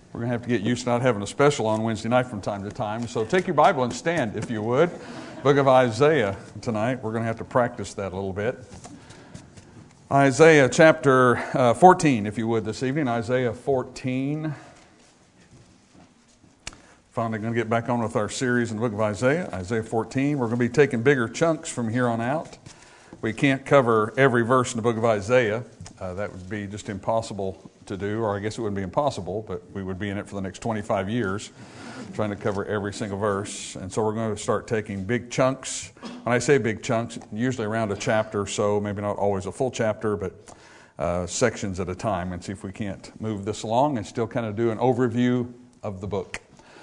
We're going to have to get used to not having a special on Wednesday night from time to time. So take your Bible and stand, if you would. Book of Isaiah tonight. We're going to have to practice that a little bit. Isaiah chapter 14, if you would, this evening. Isaiah 14. Finally going to get back on with our series in the book of Isaiah. Isaiah 14. We're going to be taking bigger chunks from here on out. We can't cover every verse in the book of Isaiah. That would be just impossible to do, or I guess it wouldn't be impossible, but we would be in it for the next 25 years trying to cover every single verse. And so we're going to start taking big chunks. When I say big chunks, usually around a chapter or so, maybe not always a full chapter, but sections at a time, and see if we can't move this along and still kind of do an overview of the book.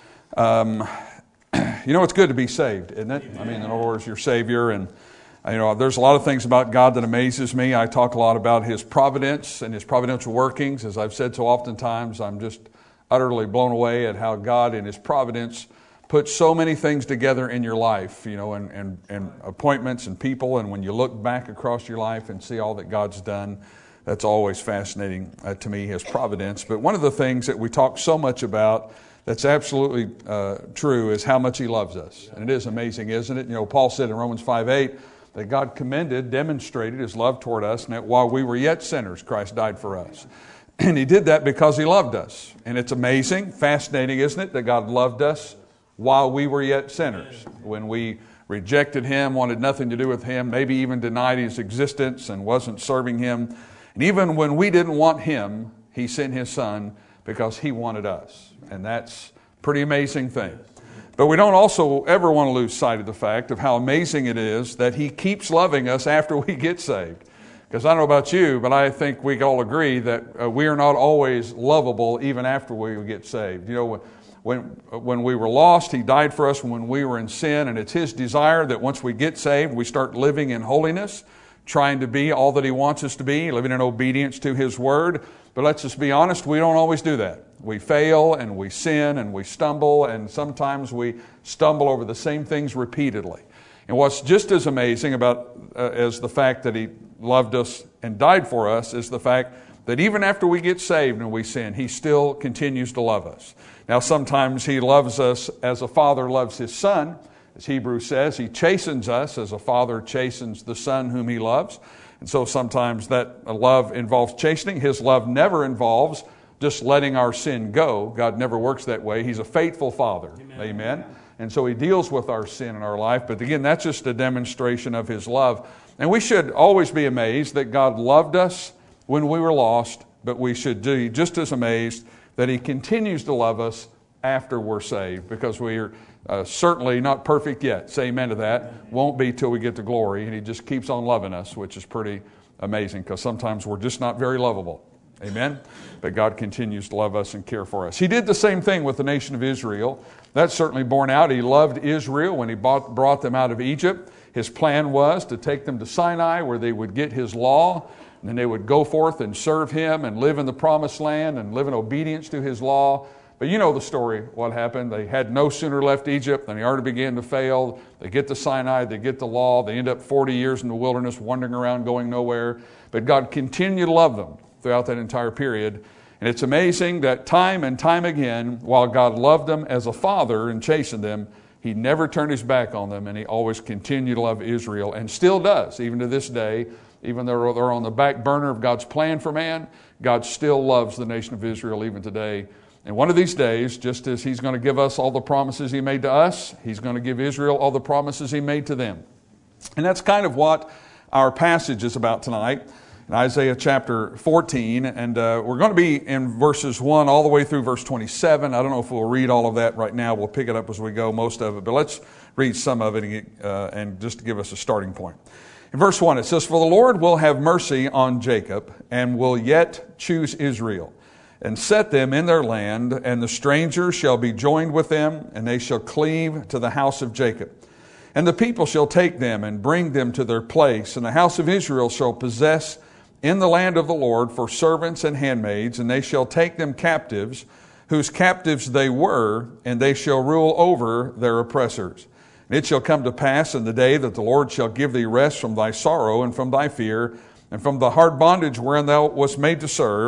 You know, it's good to be saved, isn't it? I mean, the Lord is your Savior, and there's a lot of things about God that amazes me. I talk a lot about His providence and His providential workings. As I've said so oftentimes, I'm just utterly blown away at how God in His providence puts so many things together in your life, and appointments and people. And when you look back across your life and see all that God's done, that's always fascinating to me, His providence. But one of the things that we talk so much about that's absolutely true is how much He loves us. And it is amazing, isn't it? Paul said in Romans 5:8, that God demonstrated His love toward us, and that while we were yet sinners, Christ died for us. And He did that because He loved us. And it's amazing, fascinating, isn't it, that God loved us while we were yet sinners. When we rejected Him, wanted nothing to do with Him, maybe even denied His existence and wasn't serving Him. And even when we didn't want Him, He sent His Son because He wanted us. And that's a pretty amazing thing. But we don't also ever want to lose sight of the fact of how amazing it is that He keeps loving us after we get saved. Because I don't know about you, but I think we all agree that we are not always lovable even after we get saved. When we were lost, He died for us when we were in sin, and it's His desire that once we get saved, we start living in holiness, trying to be all that He wants us to be, living in obedience to His Word. But let's just be honest, we don't always do that. We fail and we sin and we stumble, and sometimes we stumble over the same things repeatedly. And what's just as amazing about as the fact that He loved us and died for us is the fact that even after we get saved and we sin, He still continues to love us. Now sometimes He loves us as a father loves his son. As Hebrews says, He chastens us as a father chastens the son whom He loves. And so sometimes that love involves chastening. His love never involves just letting our sin go. God never works that way. He's a faithful Father. Amen. And so He deals with our sin in our life. But again, that's just a demonstration of His love. And we should always be amazed that God loved us when we were lost, but we should be just as amazed that He continues to love us after we're saved, because we're certainly not perfect yet. Say amen to that. Won't be till we get to glory. And He just keeps on loving us, which is pretty amazing, because sometimes we're just not very lovable. Amen? But God continues to love us and care for us. He did the same thing with the nation of Israel. That's certainly borne out. He loved Israel when He brought them out of Egypt. His plan was to take them to Sinai, where they would get His law, and then they would go forth and serve Him and live in the promised land and live in obedience to His law. But you know the story, what happened. They had no sooner left Egypt than they already began to fail. They get to Sinai, they get the law, they end up 40 years in the wilderness, wandering around, going nowhere. But God continued to love them throughout that entire period. And it's amazing that time and time again, while God loved them as a father and chastened them, He never turned His back on them, and He always continued to love Israel, and still does, even to this day. Even though they're on the back burner of God's plan for man, God still loves the nation of Israel even today. And one of these days, just as He's going to give us all the promises He made to us, He's going to give Israel all the promises He made to them. And that's kind of what our passage is about tonight, in Isaiah chapter 14. And we're going to be in verses 1 all the way through verse 27. I don't know if we'll read all of that right now. We'll pick it up as we go, most of it. But let's read some of it and just to give us a starting point. In verse 1, it says, "For the Lord will have mercy on Jacob, and will yet choose Israel, and set them in their land, and the stranger shall be joined with them, and they shall cleave to the house of Jacob. And the people shall take them and bring them to their place, and the house of Israel shall possess in the land of the Lord for servants and handmaids, and they shall take them captives, whose captives they were, and they shall rule over their oppressors. And it shall come to pass in the day that the Lord shall give thee rest from thy sorrow and from thy fear, and from the hard bondage wherein thou wast made to serve,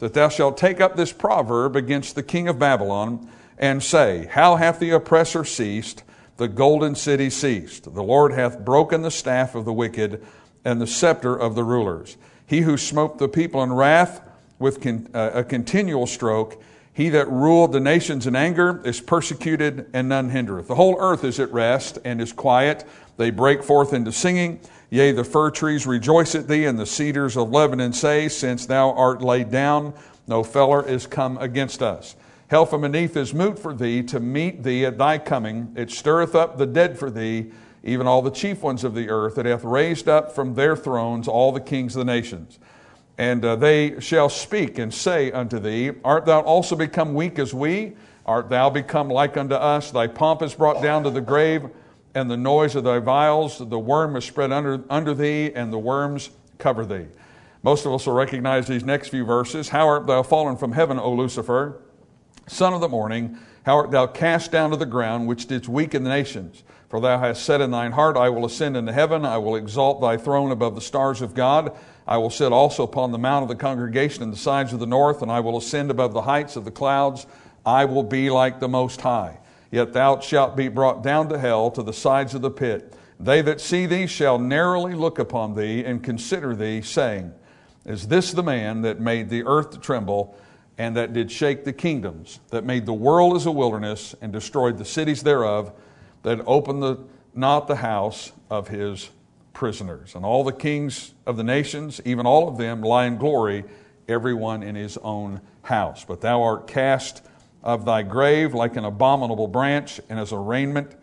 that thou shalt take up this proverb against the king of Babylon, and say, How hath the oppressor ceased? The golden city ceased. The Lord hath broken the staff of the wicked, and the scepter of the rulers. He who smote the people in wrath with a continual stroke, he that ruled the nations in anger is persecuted, and none hindereth. The whole earth is at rest and is quiet. They break forth into singing. Yea, the fir trees rejoice at thee, and the cedars of Lebanon say, Since thou art laid down, no feller is come against us. Hell from beneath is moot for thee, to meet thee at thy coming. It stirreth up the dead for thee, even all the chief ones of the earth. It hath raised up from their thrones all the kings of the nations. And they shall speak and say unto thee, Art thou also become weak as we? Art thou become like unto us? Thy pomp is brought down to the grave, and the noise of thy vials. The worm is spread under thee, and the worms cover thee. Most of us will recognize these next few verses. How art thou fallen from heaven, O Lucifer, son of the morning? How art thou cast down to the ground, which didst weaken the nations? For thou hast said in thine heart, I will ascend into heaven. I will exalt thy throne above the stars of God. I will sit also upon the mount of the congregation in the sides of the north, and I will ascend above the heights of the clouds. I will be like the Most High. Yet thou shalt be brought down to hell, to the sides of the pit. They that see thee shall narrowly look upon thee, and consider thee, saying, Is this the man that made the earth to tremble, and that did shake the kingdoms, that made the world as a wilderness, and destroyed the cities thereof, that opened not the house of his prisoners? And all the kings of the nations, even all of them, lie in glory, every one in his own house. But thou art cast of thy grave like an abominable branch, and as a raiment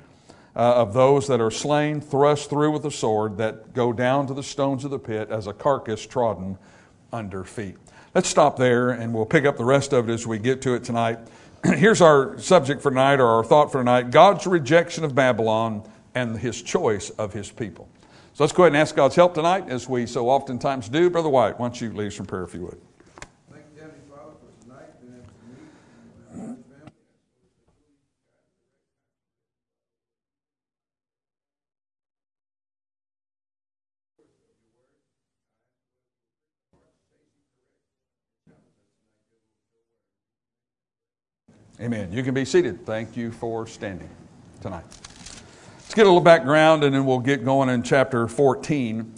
of those that are slain, thrust through with a sword, that go down to the stones of the pit, as a carcass trodden under feet. Let's stop there, and we'll pick up the rest of it as we get to it tonight. Here's our subject for tonight, or our thought for tonight: God's rejection of Babylon and his choice of his people. So let's go ahead and ask God's help tonight, as we so oftentimes do. Brother White, why don't you lead us in prayer, if you would. Thank you, Heavenly Father, for tonight, being able to meet and family. Amen. You can be seated. Thank you for standing tonight. Let's get a little background, and then we'll get going in chapter 14.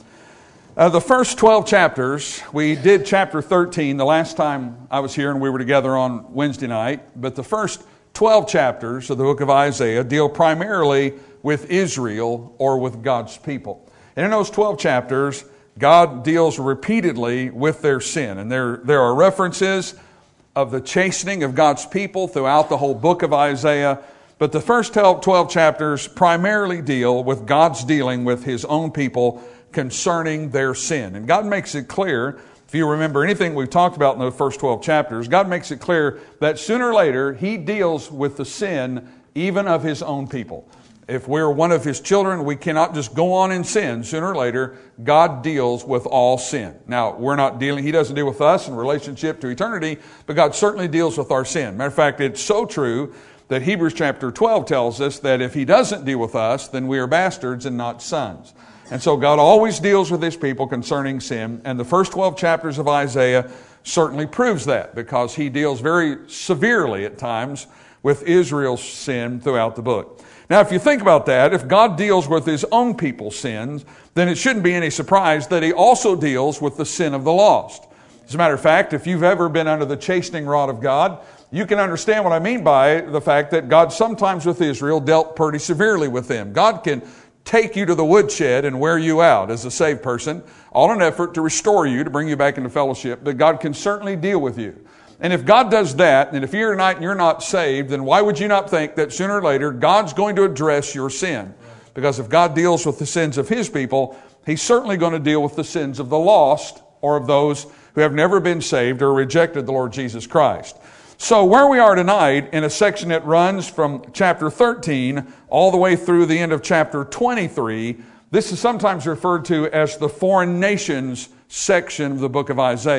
The first 12 chapters, we did chapter 13 the last time I was here and we were together on Wednesday night. But the first 12 chapters of the book of Isaiah deal primarily with Israel, or with God's people. And in those 12 chapters, God deals repeatedly with their sin. And there are references of the chastening of God's people throughout the whole book of Isaiah. But the first 12 chapters primarily deal with God's dealing with his own people concerning their sin. And God makes it clear, if you remember anything we've talked about in the first 12 chapters, God makes it clear that sooner or later he deals with the sin even of his own people. If we're one of his children, we cannot just go on in sin. Sooner or later, God deals with all sin. Now, he doesn't deal with us in relationship to eternity, but God certainly deals with our sin. Matter of fact, it's so true that Hebrews chapter 12 tells us that if he doesn't deal with us, then we are bastards and not sons. And so God always deals with his people concerning sin. And the first 12 chapters of Isaiah certainly proves that, because he deals very severely at times with Israel's sin throughout the book. Now, if you think about that, if God deals with his own people's sins, then it shouldn't be any surprise that he also deals with the sin of the lost. As a matter of fact, if you've ever been under the chastening rod of God, you can understand what I mean by the fact that God sometimes with Israel dealt pretty severely with them. God can take you to the woodshed and wear you out as a saved person, all in an effort to restore you, to bring you back into fellowship, but God can certainly deal with you. And if God does that, and if you're not saved, then why would you not think that sooner or later God's going to address your sin? Because if God deals with the sins of his people, he's certainly going to deal with the sins of the lost, or of those who have never been saved or rejected the Lord Jesus Christ. So where we are tonight, in a section that runs from chapter 13 all the way through the end of chapter 23, this is sometimes referred to as the foreign nations section of the book of Isaiah.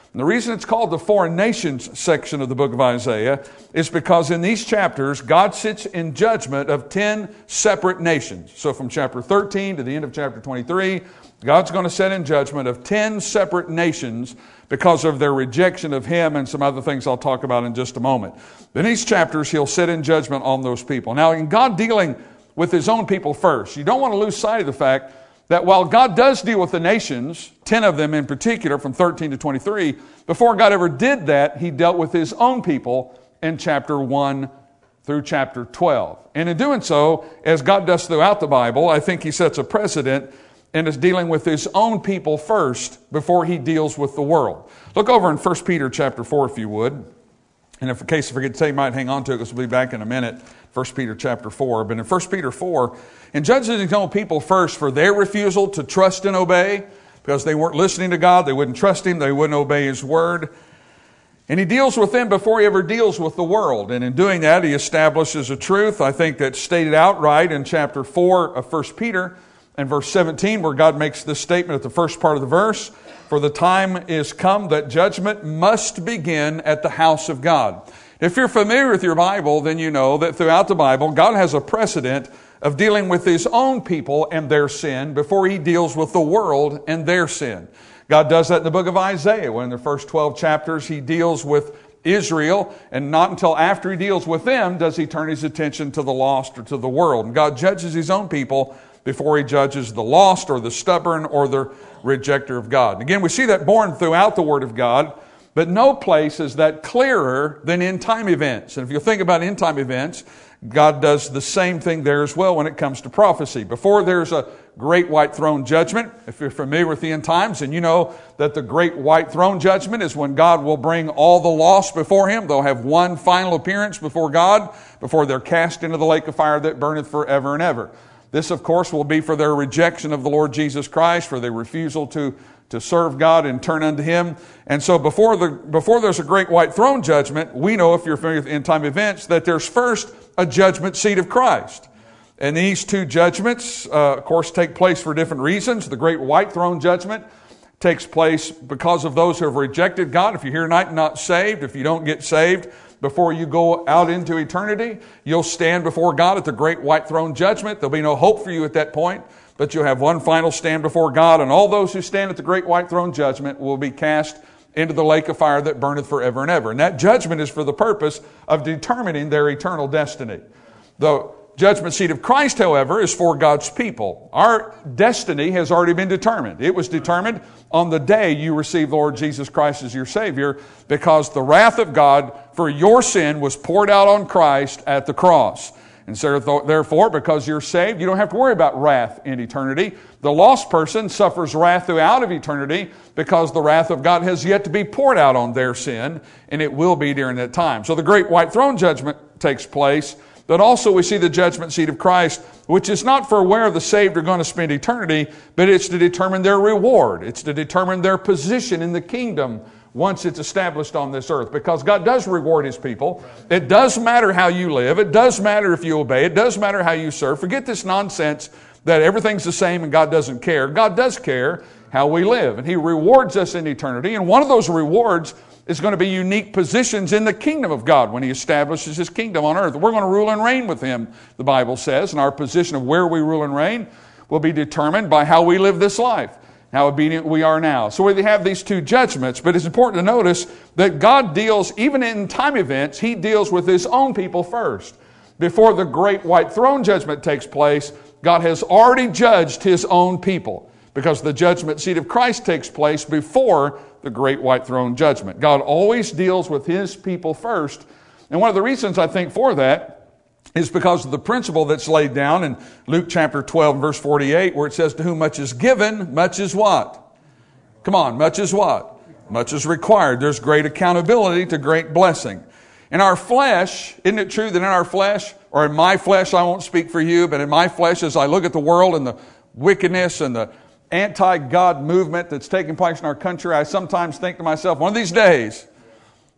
And the reason it's called the foreign nations section of the book of Isaiah is because in these chapters, God sits in judgment of 10 separate nations. So from chapter 13 to the end of chapter 23, God's going to sit in judgment of 10 separate nations because of their rejection of Him and some other things I'll talk about in just a moment. In these chapters, He'll sit in judgment on those people. Now, in God dealing with His own people first, you don't want to lose sight of the fact that while God does deal with the nations, 10 of them in particular from 13 to 23, before God ever did that, He dealt with His own people in chapter 1 through chapter 12. And in doing so, as God does throughout the Bible, I think He sets a precedent and is dealing with His own people first before He deals with the world. Look over in 1 Peter chapter 4 if you would. And if in case I forget to say, you might hang on to it because we'll be back in a minute. 1 Peter chapter 4. But in 1 Peter 4, and judges His own people first for their refusal to trust and obey, because they weren't listening to God, they wouldn't trust Him, they wouldn't obey His word. And He deals with them before He ever deals with the world. And in doing that, He establishes a truth, I think, that's stated outright in chapter 4 of 1 Peter and verse 17, where God makes this statement at the first part of the verse, "For the time is come that judgment must begin at the house of God." If you're familiar with your Bible, then you know that throughout the Bible, God has a precedent of dealing with His own people and their sin before He deals with the world and their sin. God does that in the book of Isaiah, when in the first 12 chapters He deals with Israel, and not until after He deals with them does He turn His attention to the lost or to the world. And God judges His own people before He judges the lost or the stubborn or the rejecter of God. And again, we see that born throughout the Word of God, but no place is that clearer than end-time events. And if you think about end-time events, God does the same thing there as well when it comes to prophecy. Before there's a great white throne judgment, if you're familiar with the end times, and you know that the great white throne judgment is when God will bring all the lost before Him. They'll have one final appearance before God before they're cast into the lake of fire that burneth forever and ever. This, of course, will be for their rejection of the Lord Jesus Christ, for their refusal to serve God and turn unto Him. And so before there's a great white throne judgment, we know, if you're familiar with end-time events, that there's first a judgment seat of Christ. And these two judgments, of course, take place for different reasons. The great white throne judgment takes place because of those who have rejected God. If you're here tonight and not saved, if you don't get saved before you go out into eternity, you'll stand before God at the great white throne judgment. There'll be no hope for you at that point, but you'll have one final stand before God, and all those who stand at the great white throne judgment will be cast into the lake of fire that burneth forever and ever. And that judgment is for the purpose of determining their eternal destiny. The judgment seat of Christ, however, is for God's people. Our destiny has already been determined. It was determined on the day you received the Lord Jesus Christ as your Savior, because the wrath of God for your sin was poured out on Christ at the cross. And so, therefore, because you're saved, you don't have to worry about wrath in eternity. The lost person suffers wrath throughout of eternity because the wrath of God has yet to be poured out on their sin, and it will be during that time. So the great white throne judgment takes place, but also we see the judgment seat of Christ, which is not for where the saved are going to spend eternity, but it's to determine their reward. It's to determine their position in the kingdom once it's established on this earth, because God does reward His people. It does matter how you live. It does matter if you obey. It does matter how you serve. Forget this nonsense that everything's the same and God doesn't care. God does care how we live, and He rewards us in eternity. And one of those rewards is going to be unique positions in the kingdom of God when He establishes His kingdom on earth. We're going to rule and reign with Him, the Bible says, and our position of where we rule and reign will be determined by how we live this life, how obedient we are now. So we have these two judgments, but it's important to notice that God deals, even in time events, He deals with His own people first. Before the great white throne judgment takes place, God has already judged His own people, because the judgment seat of Christ takes place before the great white throne judgment. God always deals with His people first. And one of the reasons I think for that is because of the principle that's laid down in Luke chapter 12 verse 48, where it says, to whom much is given, much is what? Come on, much is what? Much is required. There's great accountability to great blessing. In our flesh, isn't it true that in our flesh, or in my flesh, I won't speak for you, but in my flesh, as I look at the world and the wickedness and the anti-God movement that's taking place in our country, I sometimes think to myself, one of these days,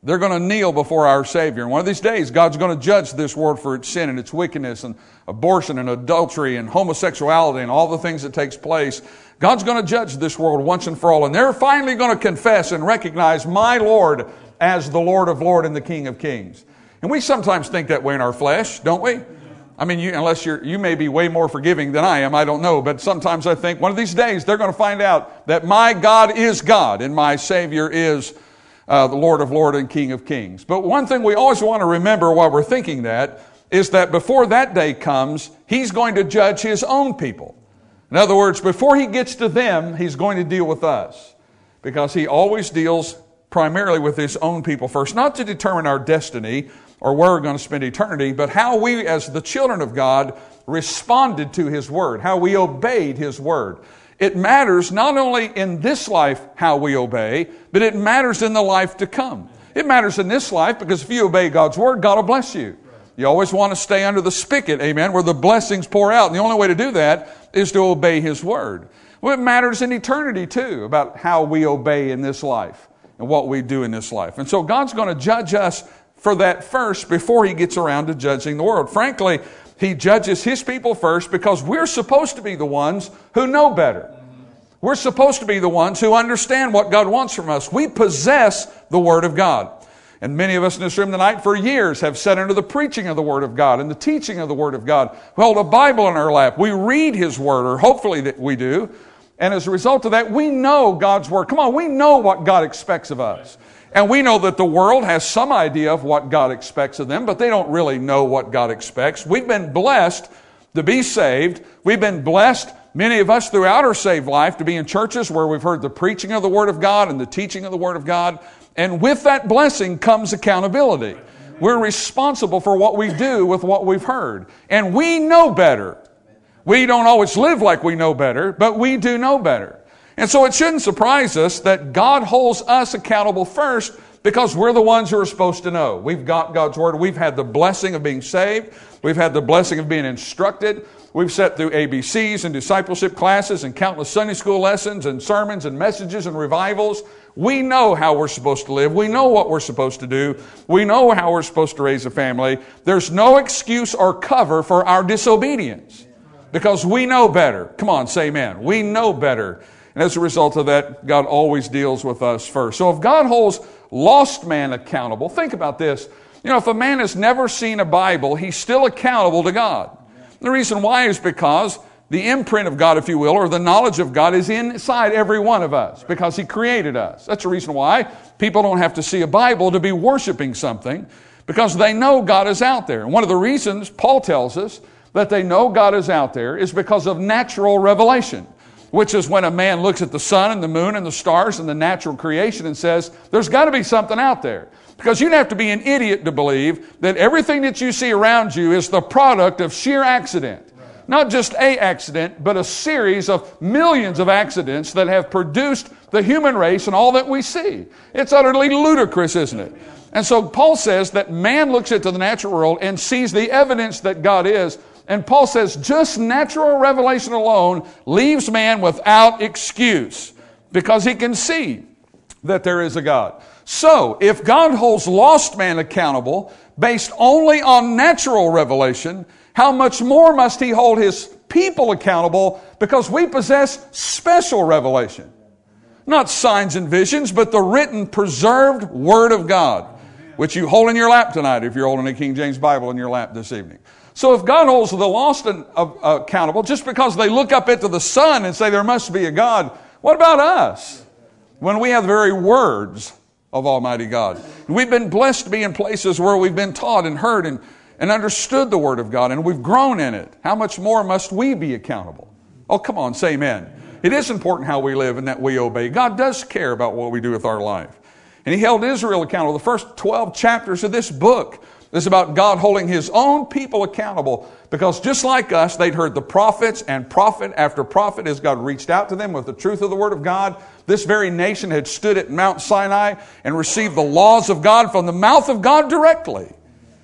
They're going to kneel before our Savior. And one of these days, God's going to judge this world for its sin and its wickedness and abortion and adultery and homosexuality and all the things that takes place. God's going to judge this world once and for all. And they're finally going to confess and recognize my Lord as the Lord of Lords and the King of Kings. And we sometimes think that way in our flesh, don't we? I mean, unless you may be way more forgiving than I am, I don't know. But sometimes I think one of these days they're going to find out that my God is God and my Savior is the Lord of Lords and King of Kings. But one thing we always want to remember while we're thinking that is that before that day comes, He's going to judge His own people. In other words, before He gets to them, He's going to deal with us. Because He always deals primarily with His own people first, not to determine our destiny or where we're going to spend eternity, but how we as the children of God responded to His Word, how we obeyed His Word. It matters not only in this life how we obey, but it matters in the life to come. It matters in this life because if you obey God's Word, God will bless you. You always want to stay under the spigot, amen, where the blessings pour out. And the only way to do that is to obey His Word. Well, it matters in eternity too about how we obey in this life and what we do in this life. And so God's going to judge us for that first before He gets around to judging the world. Frankly, He judges His people first because we're supposed to be the ones who know better. We're supposed to be the ones who understand what God wants from us. We possess the Word of God. And many of us in this room tonight for years have sat under the preaching of the Word of God and the teaching of the Word of God. We hold a Bible in our lap. We read His Word, or hopefully that we do. And as a result of that, we know God's Word. Come on, we know what God expects of us. And we know that the world has some idea of what God expects of them, but they don't really know what God expects. We've been blessed to be saved. We've been blessed, many of us throughout our saved life, to be in churches where we've heard the preaching of the Word of God and the teaching of the Word of God. And with that blessing comes accountability. We're responsible for what we do with what we've heard. And we know better. We don't always live like we know better, but we do know better. And so it shouldn't surprise us that God holds us accountable first because we're the ones who are supposed to know. We've got God's Word. We've had the blessing of being saved. We've had the blessing of being instructed. We've sat through ABCs and discipleship classes and countless Sunday school lessons and sermons and messages and revivals. We know how we're supposed to live. We know what we're supposed to do. We know how we're supposed to raise a family. There's no excuse or cover for our disobedience because we know better. Come on, say amen. We know better. And as a result of that, God always deals with us first. So if God holds lost man accountable, think about this. You know, if a man has never seen a Bible, he's still accountable to God. The reason why is because the imprint of God, if you will, or the knowledge of God is inside every one of us because He created us. That's the reason why people don't have to see a Bible to be worshiping something because they know God is out there. And one of the reasons Paul tells us that they know God is out there is because of natural revelation, which is when a man looks at the sun and the moon and the stars and the natural creation and says, there's got to be something out there. Because you'd have to be an idiot to believe that everything that you see around you is the product of sheer accident. Not just a accident, but a series of millions of accidents that have produced the human race and all that we see. It's utterly ludicrous, isn't it? And so Paul says that man looks into the natural world and sees the evidence that God is. And Paul says just natural revelation alone leaves man without excuse because he can see that there is a God. So, if God holds lost man accountable based only on natural revelation, how much more must He hold His people accountable because we possess special revelation? Not signs and visions, but the written, preserved Word of God, which you hold in your lap tonight if you're holding a King James Bible in your lap this evening. So if God holds the lost accountable just because they look up into the sun and say there must be a God, what about us? When we have the very words of Almighty God. We've been blessed to be in places where we've been taught and heard and understood the Word of God, and we've grown in it. How much more must we be accountable? Oh, come on, say amen. It is important how we live and that we obey. God does care about what we do with our life. And He held Israel accountable. The first 12 chapters of this book is about God holding His own people accountable because just like us, they'd heard the prophets and prophet after prophet as God reached out to them with the truth of the Word of God. This very nation had stood at Mount Sinai and received the laws of God from the mouth of God directly.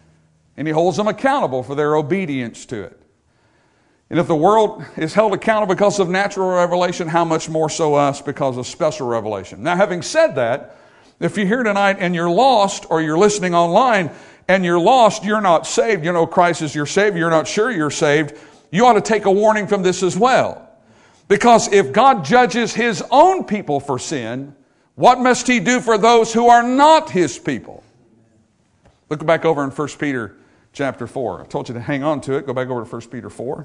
And He holds them accountable for their obedience to it. And if the world is held accountable because of natural revelation, how much more so us because of special revelation? Now, having said that, If you're here tonight and you're lost, or you're listening online and you're lost, you're not saved, you know Christ is your Savior, you're not sure you're saved, you ought to take a warning from this as well. Because if God judges His own people for sin, what must He do for those who are not His people? Look back over in 1 Peter chapter 4. I told you to hang on to it. Go back over to 1 Peter 4.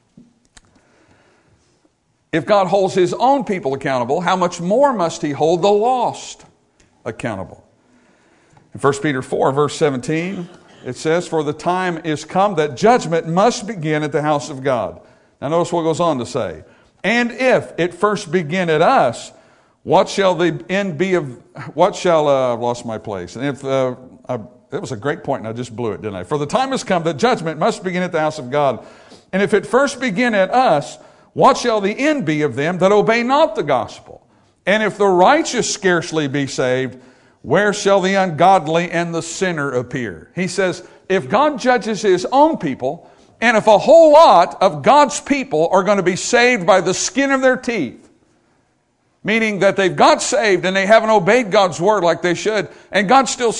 If God holds His own people accountable, how much more must He hold the lost accountable? In 1 Peter 4, verse 17, it says, "For the time is come that judgment must begin at the house of God." Now notice what it goes on to say. "And if it first begin at us, what shall the end be of, what shall," I've lost my place. And if, that was a great point and I just blew it, didn't I? "For the time has come that judgment must begin at the house of God. And if it first begin at us, what shall the end be of them that obey not the gospel? And if the righteous scarcely be saved, where shall the ungodly and the sinner appear?" He says, if God judges His own people, and if a whole lot of God's people are going to be saved by the skin of their teeth, meaning that they've got saved and they haven't obeyed God's word like they should, and God still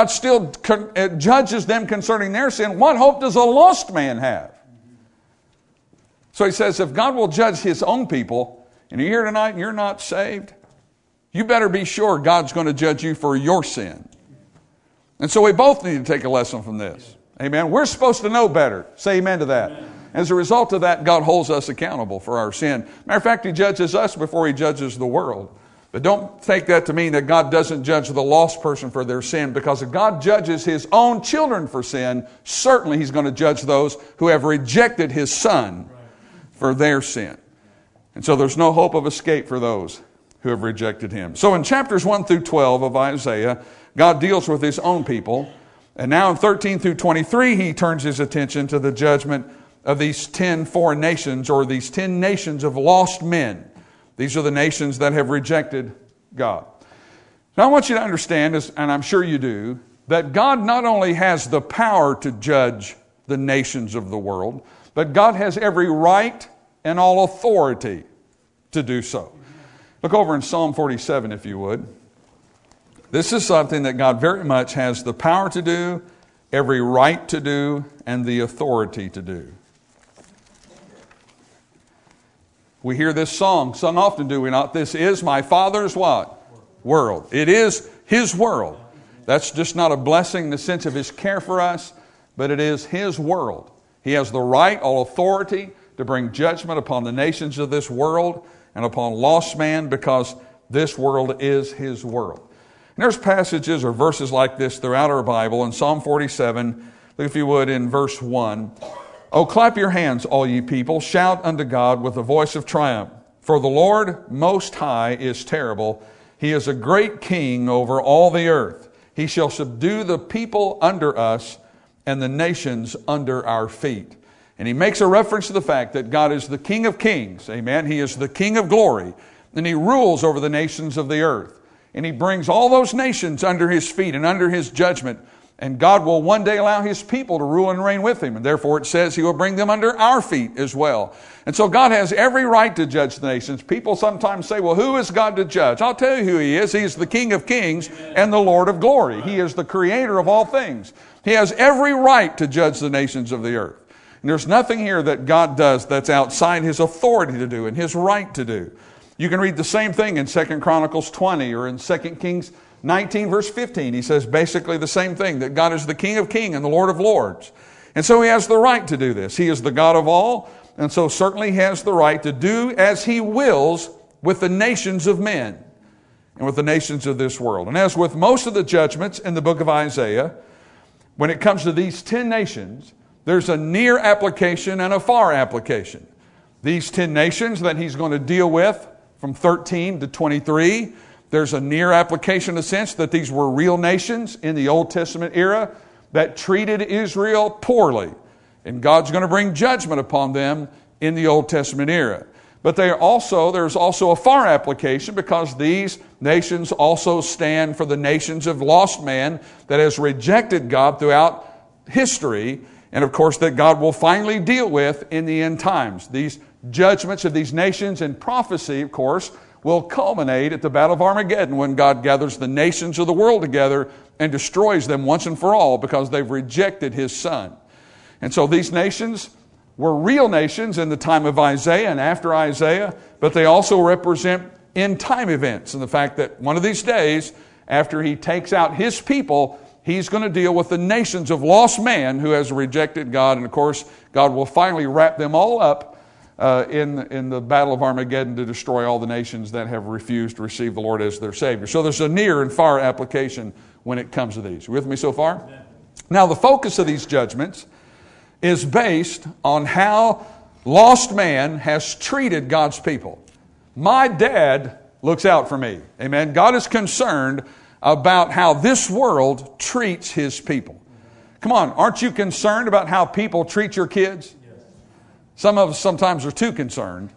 judges them concerning their sin, what hope does a lost man have? So he says, if God will judge His own people, and you're here tonight and you're not saved, you better be sure God's going to judge you for your sin. And so we both need to take a lesson from this. Amen. We're supposed to know better. Say amen to that. Amen. As a result of that, God holds us accountable for our sin. Matter of fact, He judges us before He judges the world. But don't take that to mean that God doesn't judge the lost person for their sin, because if God judges His own children for sin, certainly He's going to judge those who have rejected His Son for their sin. And so there's no hope of escape for those who have rejected Him. So in chapters 1 through 12 of Isaiah, God deals with His own people. And now in 13 through 23, He turns His attention to the judgment of these 10 foreign nations, or these 10 nations of lost men. These are the nations that have rejected God. Now I want you to understand, and I'm sure you do, that God not only has the power to judge the nations of the world, but God has every right and all authority to do so. Look over in Psalm 47, if you would. This is something that God very much has the power to do, every right to do, and the authority to do. We hear this song sung often, do we not? This is my Father's what? World. It is His world. That's just not a blessing in the sense of His care for us, but it is His world. He has the right, all authority, to bring judgment upon the nations of this world and upon lost man, because this world is His world. And there's passages or verses like this throughout our Bible. In Psalm 47, look if you would in verse 1. "Oh, clap your hands, all ye people. Shout unto God with a voice of triumph. For the Lord Most High is terrible. He is a great king over all the earth. He shall subdue the people under us and the nations under our feet." And he makes a reference to the fact that God is the King of kings. Amen. He is the King of glory. And He rules over the nations of the earth. And He brings all those nations under His feet and under His judgment. And God will one day allow His people to rule and reign with Him. And therefore it says He will bring them under our feet as well. And so God has every right to judge the nations. People sometimes say, well, who is God to judge? I'll tell you who He is. He is the King of kings and the Lord of glory. He is the creator of all things. He has every right to judge the nations of the earth. And there's nothing here that God does that's outside His authority to do and His right to do. You can read the same thing in 2 Chronicles 20 or in 2 Kings 19 verse 15. He says basically the same thing, that God is the King of kings and the Lord of lords. And so He has the right to do this. He is the God of all, and so certainly He has the right to do as He wills with the nations of men and with the nations of this world. And as with most of the judgments in the book of Isaiah, when it comes to these 10 nations, there's a near application and a far application. These 10 nations that He's going to deal with from 13 to 23, there's a near application in the sense that these were real nations in the Old Testament era that treated Israel poorly. And God's going to bring judgment upon them in the Old Testament era. But there's also a far application, because these nations also stand for the nations of lost man that has rejected God throughout history, and of course that God will finally deal with in the end times. These judgments of these nations in prophecy, of course, will culminate at the Battle of Armageddon when God gathers the nations of the world together and destroys them once and for all because they've rejected His Son. And so these nations were real nations in the time of Isaiah and after Isaiah, but they also represent end-time events and the fact that one of these days, after He takes out His people, He's going to deal with the nations of lost man who has rejected God. And of course, God will finally wrap them all up in the Battle of Armageddon to destroy all the nations that have refused to receive the Lord as their Savior. So there's a near and far application when it comes to these. You with me so far? Yeah. Now the focus of these judgments is based on how lost man has treated God's people. My dad looks out for me. Amen. God is concerned about how this world treats His people. Come on, aren't you concerned about how people treat your kids? Some of us sometimes are too concerned.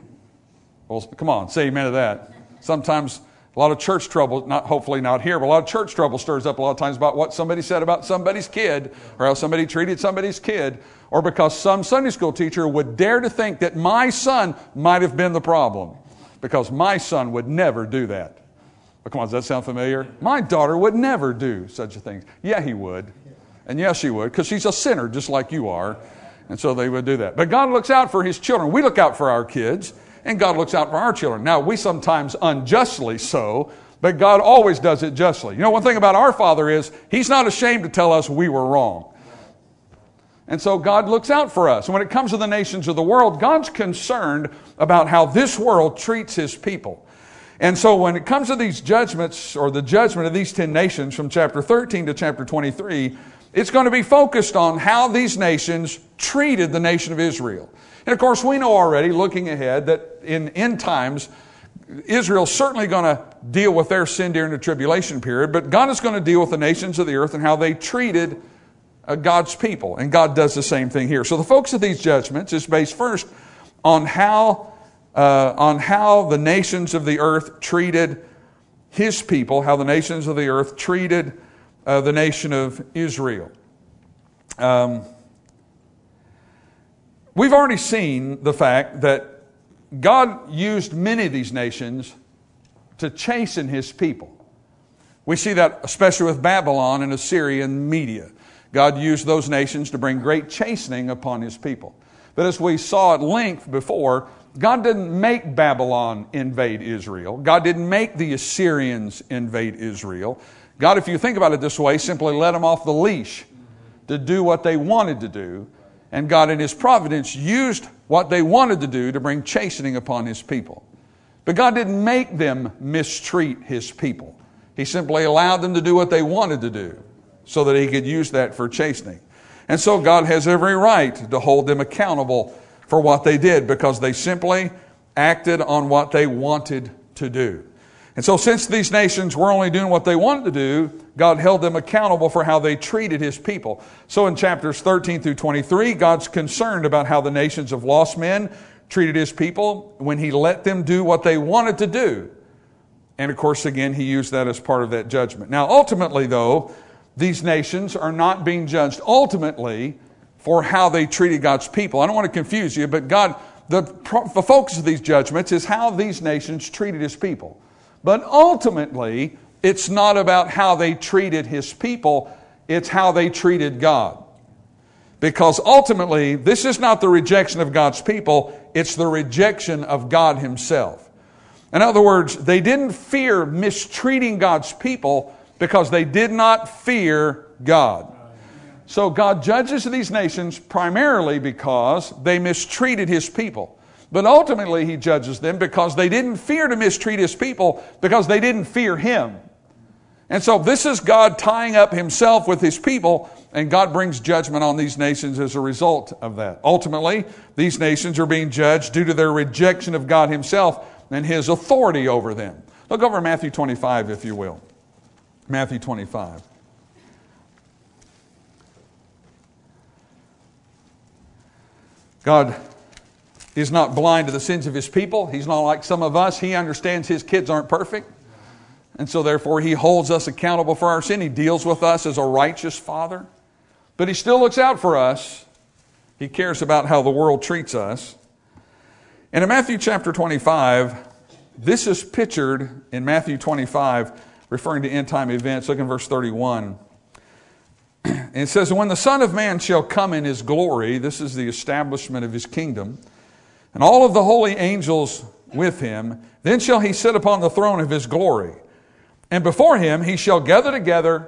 Well, come on, say amen to that. Sometimes a lot of church trouble, hopefully not here, but a lot of church trouble stirs up a lot of times about what somebody said about somebody's kid, or how somebody treated somebody's kid, or because some Sunday school teacher would dare to think that my son might have been the problem, because my son would never do that. Well, come on, does that sound familiar? My daughter would never do such a thing. Yeah, he would. And yes, she would, because she's a sinner just like you are. And so they would do that. But God looks out for His children. We look out for our kids, and God looks out for our children. Now, we sometimes unjustly so, but God always does it justly. You know, one thing about our Father is He's not ashamed to tell us we were wrong. And so God looks out for us. And when it comes to the nations of the world, God's concerned about how this world treats His people. And so when it comes to these judgments, or the judgment of these 10 nations from chapter 13 to chapter 23, it's going to be focused on how these nations treated the nation of Israel. And of course, we know already, looking ahead, that in end times, Israel's certainly going to deal with their sin during the tribulation period, but God is going to deal with the nations of the earth and how they treated God's people. And God does the same thing here. So the focus of these judgments is based first on how the nations of the earth treated His people, how the nations of the earth treated the nation of Israel. We've already seen the fact that God used many of these nations to chasten His people. We see that especially with Babylon and Assyria and Media. God used those nations to bring great chastening upon His people. But as we saw at length before, God didn't make Babylon invade Israel. God didn't make the Assyrians invade Israel. God, if you think about it this way, simply let them off the leash to do what they wanted to do. And God in His providence used what they wanted to do to bring chastening upon His people. But God didn't make them mistreat His people. He simply allowed them to do what they wanted to do so that He could use that for chastening. And so God has every right to hold them accountable for what they did because they simply acted on what they wanted to do. And so since these nations were only doing what they wanted to do, God held them accountable for how they treated His people. So in chapters 13 through 23, God's concerned about how the nations of lost men treated His people when He let them do what they wanted to do. And of course, again, He used that as part of that judgment. Now, ultimately, though, these nations are not being judged ultimately for how they treated God's people. I don't want to confuse you, but God, the focus of these judgments is how these nations treated His people. But ultimately, it's not about how they treated His people, it's how they treated God. Because ultimately, this is not the rejection of God's people, it's the rejection of God Himself. In other words, they didn't fear mistreating God's people because they did not fear God. So God judges these nations primarily because they mistreated His people. But ultimately He judges them because they didn't fear to mistreat His people because they didn't fear Him. And so this is God tying up Himself with His people, and God brings judgment on these nations as a result of that. Ultimately, these nations are being judged due to their rejection of God Himself and His authority over them. Look over Matthew 25, if you will. Matthew 25. God is not blind to the sins of His people. He's not like some of us. He understands His kids aren't perfect. And so therefore He holds us accountable for our sin. He deals with us as a righteous Father. But He still looks out for us. He cares about how the world treats us. And in Matthew chapter 25, This is pictured in Matthew 25, referring to end-time events. Look in verse 31. And it says, when the Son of Man shall come in his glory, this is the establishment of his kingdom, and all of the holy angels with him, then shall he sit upon the throne of his glory. And before him he shall gather together,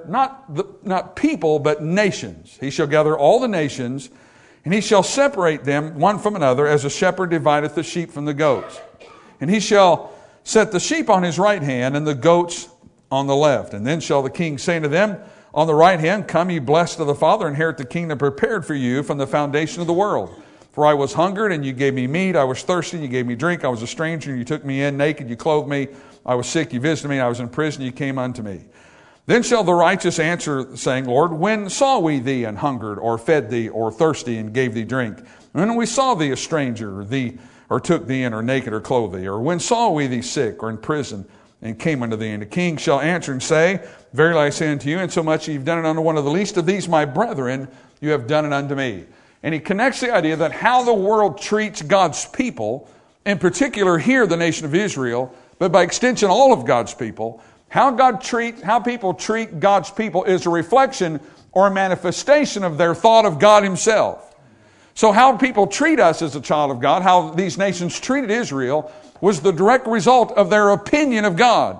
not people, but nations. He shall gather all the nations, and he shall separate them one from another, as a shepherd divideth the sheep from the goats. And he shall set the sheep on his right hand, and the goats on the left. And then shall the king say to them on the right hand, come ye blessed of the Father, inherit the kingdom prepared for you from the foundation of the world. For I was hungered, and you gave me meat. I was thirsty, and you gave me drink. I was a stranger, and you took me in. Naked, you clothed me. I was sick, you visited me. I was in prison, you came unto me. Then shall the righteous answer, saying, Lord, when saw we thee an hungered, or fed thee, or thirsty, and gave thee drink? When we saw thee a stranger, or took thee in, or naked, or clothed thee? Or when saw we thee sick, or in prison, and came unto thee? And the king shall answer and say, verily I say unto you, insomuch you've done it unto one of the least of these my brethren, you have done it unto me. And he connects the idea that how the world treats God's people, in particular here the nation of Israel, but by extension all of God's people, how people treat God's people is a reflection or a manifestation of their thought of God himself. So how people treat us as a child of God, how these nations treated Israel, was the direct result of their opinion of God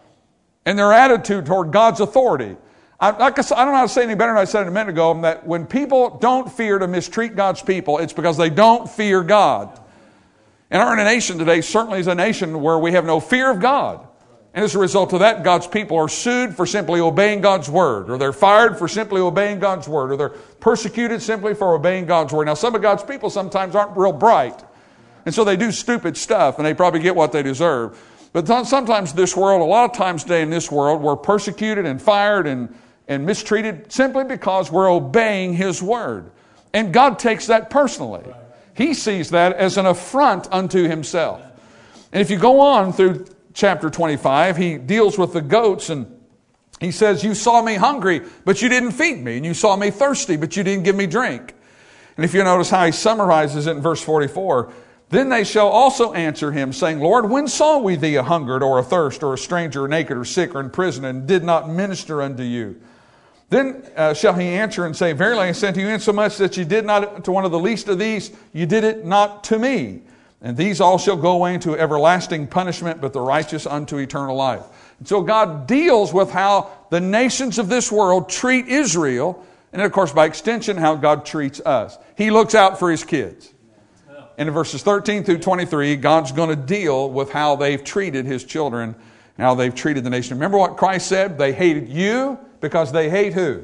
and their attitude toward God's authority. I don't know how to say any better than I said a minute ago, that when people don't fear to mistreat God's people, it's because they don't fear God. And our nation today certainly is a nation where we have no fear of God. And as a result of that, God's people are sued for simply obeying God's word, or they're fired for simply obeying God's word, or they're persecuted simply for obeying God's word. Now, some of God's people sometimes aren't real bright, and so they do stupid stuff, and they probably get what they deserve. But sometimes this world, a lot of times today in this world, we're persecuted and fired and mistreated simply because we're obeying His word. And God takes that personally. He sees that as an affront unto Himself. And if you go on through chapter 25, He deals with the goats, and He says, you saw me hungry, but you didn't feed me. And you saw me thirsty, but you didn't give me drink. And if you notice how He summarizes it in verse 44, then they shall also answer Him, saying, Lord, when saw we Thee a hungered, or a thirst, or a stranger, or naked, or sick, or in prison, and did not minister unto you? Then shall He answer and say, verily I say unto you, insomuch that you did not to one of the least of these, you did it not to me. And these all shall go away into everlasting punishment, but the righteous unto eternal life. And so God deals with how the nations of this world treat Israel, and of course by extension how God treats us. He looks out for His kids. And in verses 13 through 23, God's going to deal with how they've treated His children, and how they've treated the nation. Remember what Christ said? They hated you because they hate who?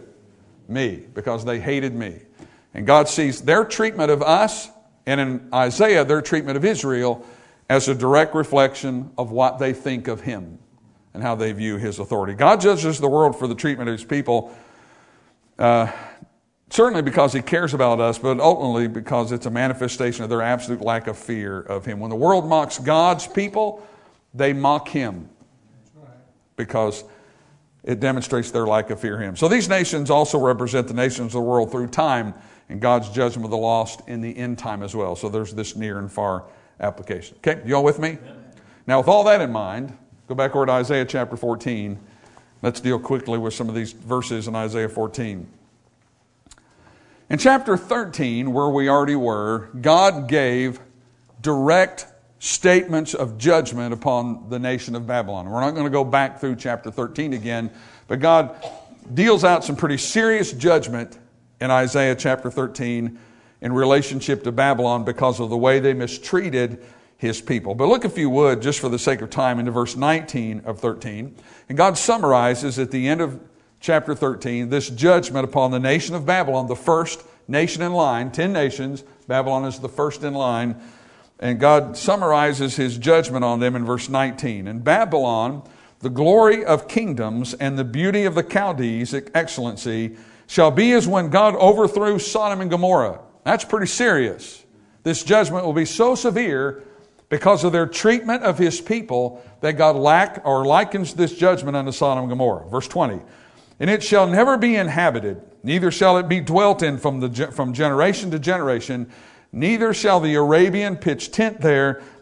Me. Because they hated me. And God sees their treatment of us, and in Isaiah, their treatment of Israel, as a direct reflection of what they think of Him and how they view His authority. God judges the world for the treatment of His people, certainly because He cares about us, but ultimately because it's a manifestation of their absolute lack of fear of Him. When the world mocks God's people, they mock Him because it demonstrates their lack of fear of Him. So these nations also represent the nations of the world through time and God's judgment of the lost in the end time as well. So there's this near and far application. Okay, you all with me? Yeah. Now with all that in mind, go back over to Isaiah chapter 14. Let's deal quickly with some of these verses in Isaiah 14. In chapter 13, where we already were, God gave direct statements of judgment upon the nation of Babylon. We're not going to go back through chapter 13 again, but God deals out some pretty serious judgment in Isaiah chapter 13 in relationship to Babylon because of the way they mistreated His people. But look, if you would, just for the sake of time, into verse 19 of 13. And God summarizes at the end of chapter 13 this judgment upon the nation of Babylon, the first nation in line, 10 nations. Babylon is the first in line. And God summarizes His judgment on them in verse 19. In Babylon, the glory of kingdoms and the beauty of the Chaldees' excellency shall be as when God overthrew Sodom and Gomorrah. That's pretty serious. This judgment will be so severe because of their treatment of His people that God likens this judgment unto Sodom and Gomorrah. Verse 20. And it shall never be inhabited, neither shall it be dwelt in from generation to generation, neither shall the Arabian pitch tent there,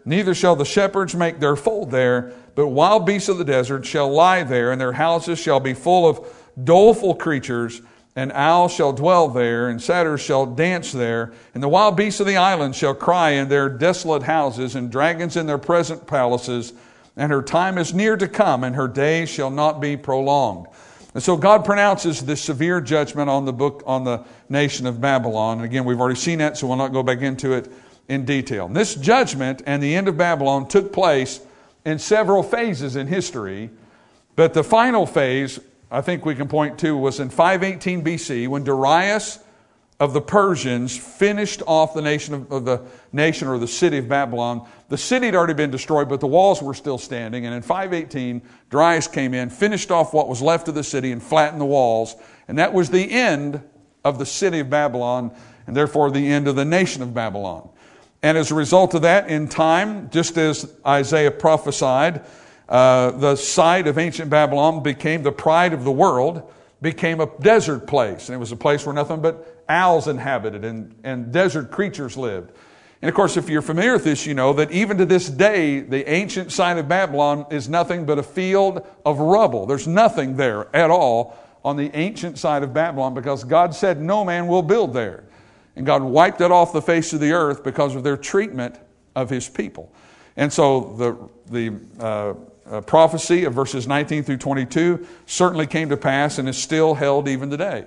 Neither shall the shepherds make their fold there, but wild beasts of the desert shall lie there, and their houses shall be full of doleful creatures, and owls shall dwell there, and satyrs shall dance there, and the wild beasts of the islands shall cry in their desolate houses, and dragons in their present palaces, and her time is near to come, and her days shall not be prolonged. And so God pronounces this severe judgment on the nation of Babylon. And again, we've already seen that, so we'll not go back into it in detail. And this judgment and the end of Babylon took place in several phases in history, but the final phase, I think we can point to, was in 518 BC when Darius of the Persians finished off the nation or the city of Babylon. The city had already been destroyed, but the walls were still standing. And in 518, Darius came in, finished off what was left of the city, and flattened the walls. And that was the end of the city of Babylon, and therefore the end of the nation of Babylon. And as a result of that, in time, just as Isaiah prophesied, the site of ancient Babylon became the pride of the world, became a desert place. And it was a place where nothing but owls inhabited and desert creatures lived. And of course, if you're familiar with this, you know that even to this day, the ancient site of Babylon is nothing but a field of rubble. There's nothing there at all on the ancient site of Babylon because God said no man will build there. And God wiped it off the face of the earth because of their treatment of His people. And so the prophecy of verses 19 through 22 certainly came to pass and is still held even today.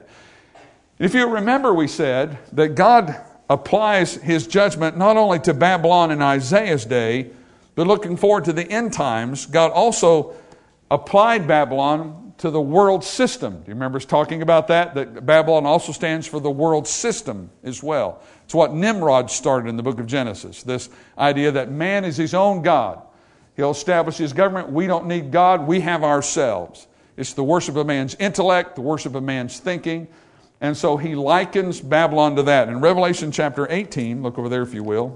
If you remember, we said that God applies His judgment not only to Babylon in Isaiah's day, but looking forward to the end times, God also applied Babylon to the world system. Do you remember us talking about that? That Babylon also stands for the world system as well. It's what Nimrod started in the book of Genesis, this idea that man is his own God. He'll establish his government. We don't need God. We have ourselves. It's the worship of man's intellect, the worship of man's thinking. And so he likens Babylon to that. In Revelation chapter 18, look over there if you will,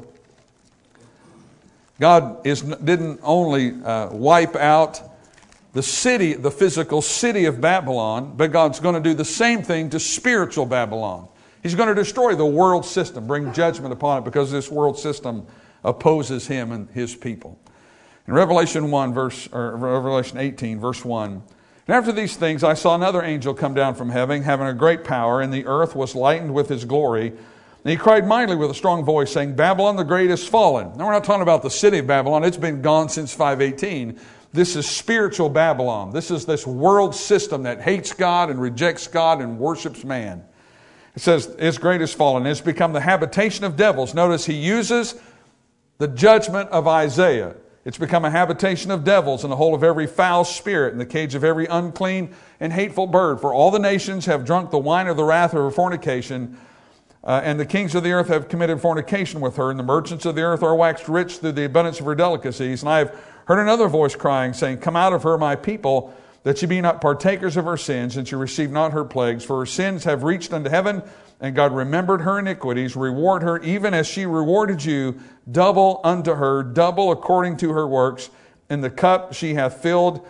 God didn't only wipe out the city, the physical city of Babylon, but God's going to do the same thing to spiritual Babylon. He's going to destroy the world system, bring judgment upon it because this world system opposes Him and His people. In Revelation 18, verse 1, and after these things I saw another angel come down from heaven, having a great power, and the earth was lightened with his glory. And he cried mightily with a strong voice, saying, Babylon the great is fallen. Now we're not talking about the city of Babylon. It's been gone since 518. This is spiritual Babylon. This is this world system that hates God and rejects God and worships man. It says, its great is fallen. It's become the habitation of devils. Notice he uses the judgment of Isaiah. It's become a habitation of devils and the hole of every foul spirit and the cage of every unclean and hateful bird. For all the nations have drunk the wine of the wrath of her fornication, and the kings of the earth have committed fornication with her, and the merchants of the earth are waxed rich through the abundance of her delicacies. And I have heard another voice crying, saying, Come out of her, my people, that ye be not partakers of her sins, and ye receive not her plagues. For her sins have reached unto heaven, and God remembered her iniquities. Reward her even as she rewarded you, double unto her, double according to her works. And the cup she hath filled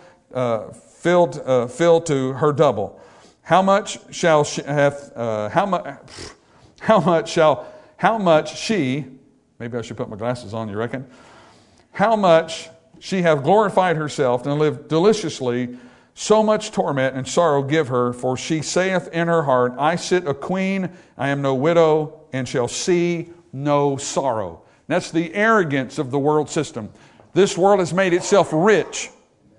to her double. How much she, maybe I should put my glasses on, you reckon? How much she hath glorified herself and lived deliciously, so much torment and sorrow give her, for she saith in her heart, I sit a queen, I am no widow, and shall see no sorrow. That's the arrogance of the world system. This world has made itself rich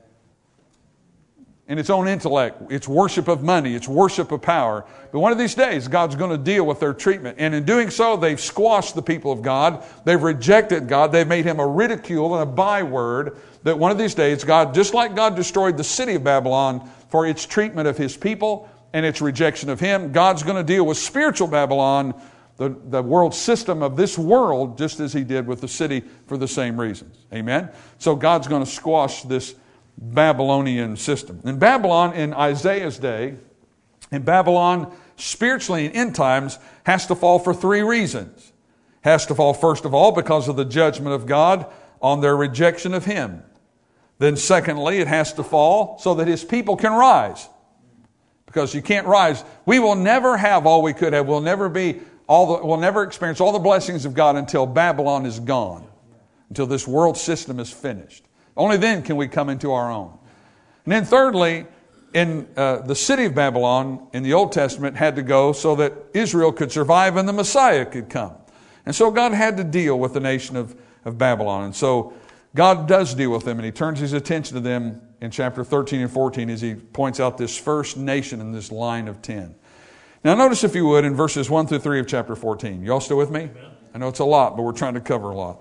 in its own intellect, its worship of money, its worship of power. But one of these days, God's going to deal with their treatment. And in doing so, they've squashed the people of God. They've rejected God. They've made Him a ridicule and a byword. That one of these days, God, just like God destroyed the city of Babylon for its treatment of His people and its rejection of Him, God's going to deal with spiritual Babylon, the world system of this world, just as He did with the city for the same reasons. Amen? So God's going to squash this Babylonian system. In Babylon in Isaiah's day, in Babylon spiritually in end times, has to fall for three reasons. Has to fall first of all because of the judgment of God on their rejection of Him. Then secondly, it has to fall so that His people can rise. Because you can't rise. We will never have all we could have. We'll never experience all the blessings of God until Babylon is gone. until this world system is finished. Only then can we come into our own. And then thirdly, in the city of Babylon in the Old Testament had to go so that Israel could survive and the Messiah could come. And so God had to deal with the nation of Babylon. And so God does deal with them, and he turns his attention to them in chapter 13 and 14 as he points out this first nation in this line of 10. Now notice, if you would, in verses 1 through 3 of chapter 14. You all still with me? Amen. I know it's a lot, but we're trying to cover a lot.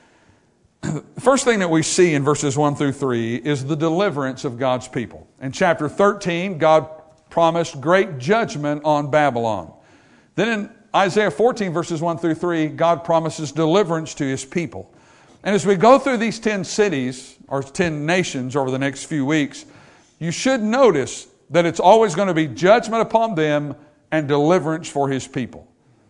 The first thing that we see in verses 1 through 3 is the deliverance of God's people. In chapter 13, God promised great judgment on Babylon. Then in Isaiah 14, verses 1 through 3, God promises deliverance to his people. And as we go through these 10 cities, or 10 nations over the next few weeks, you should notice that it's always going to be judgment upon them and deliverance for his people.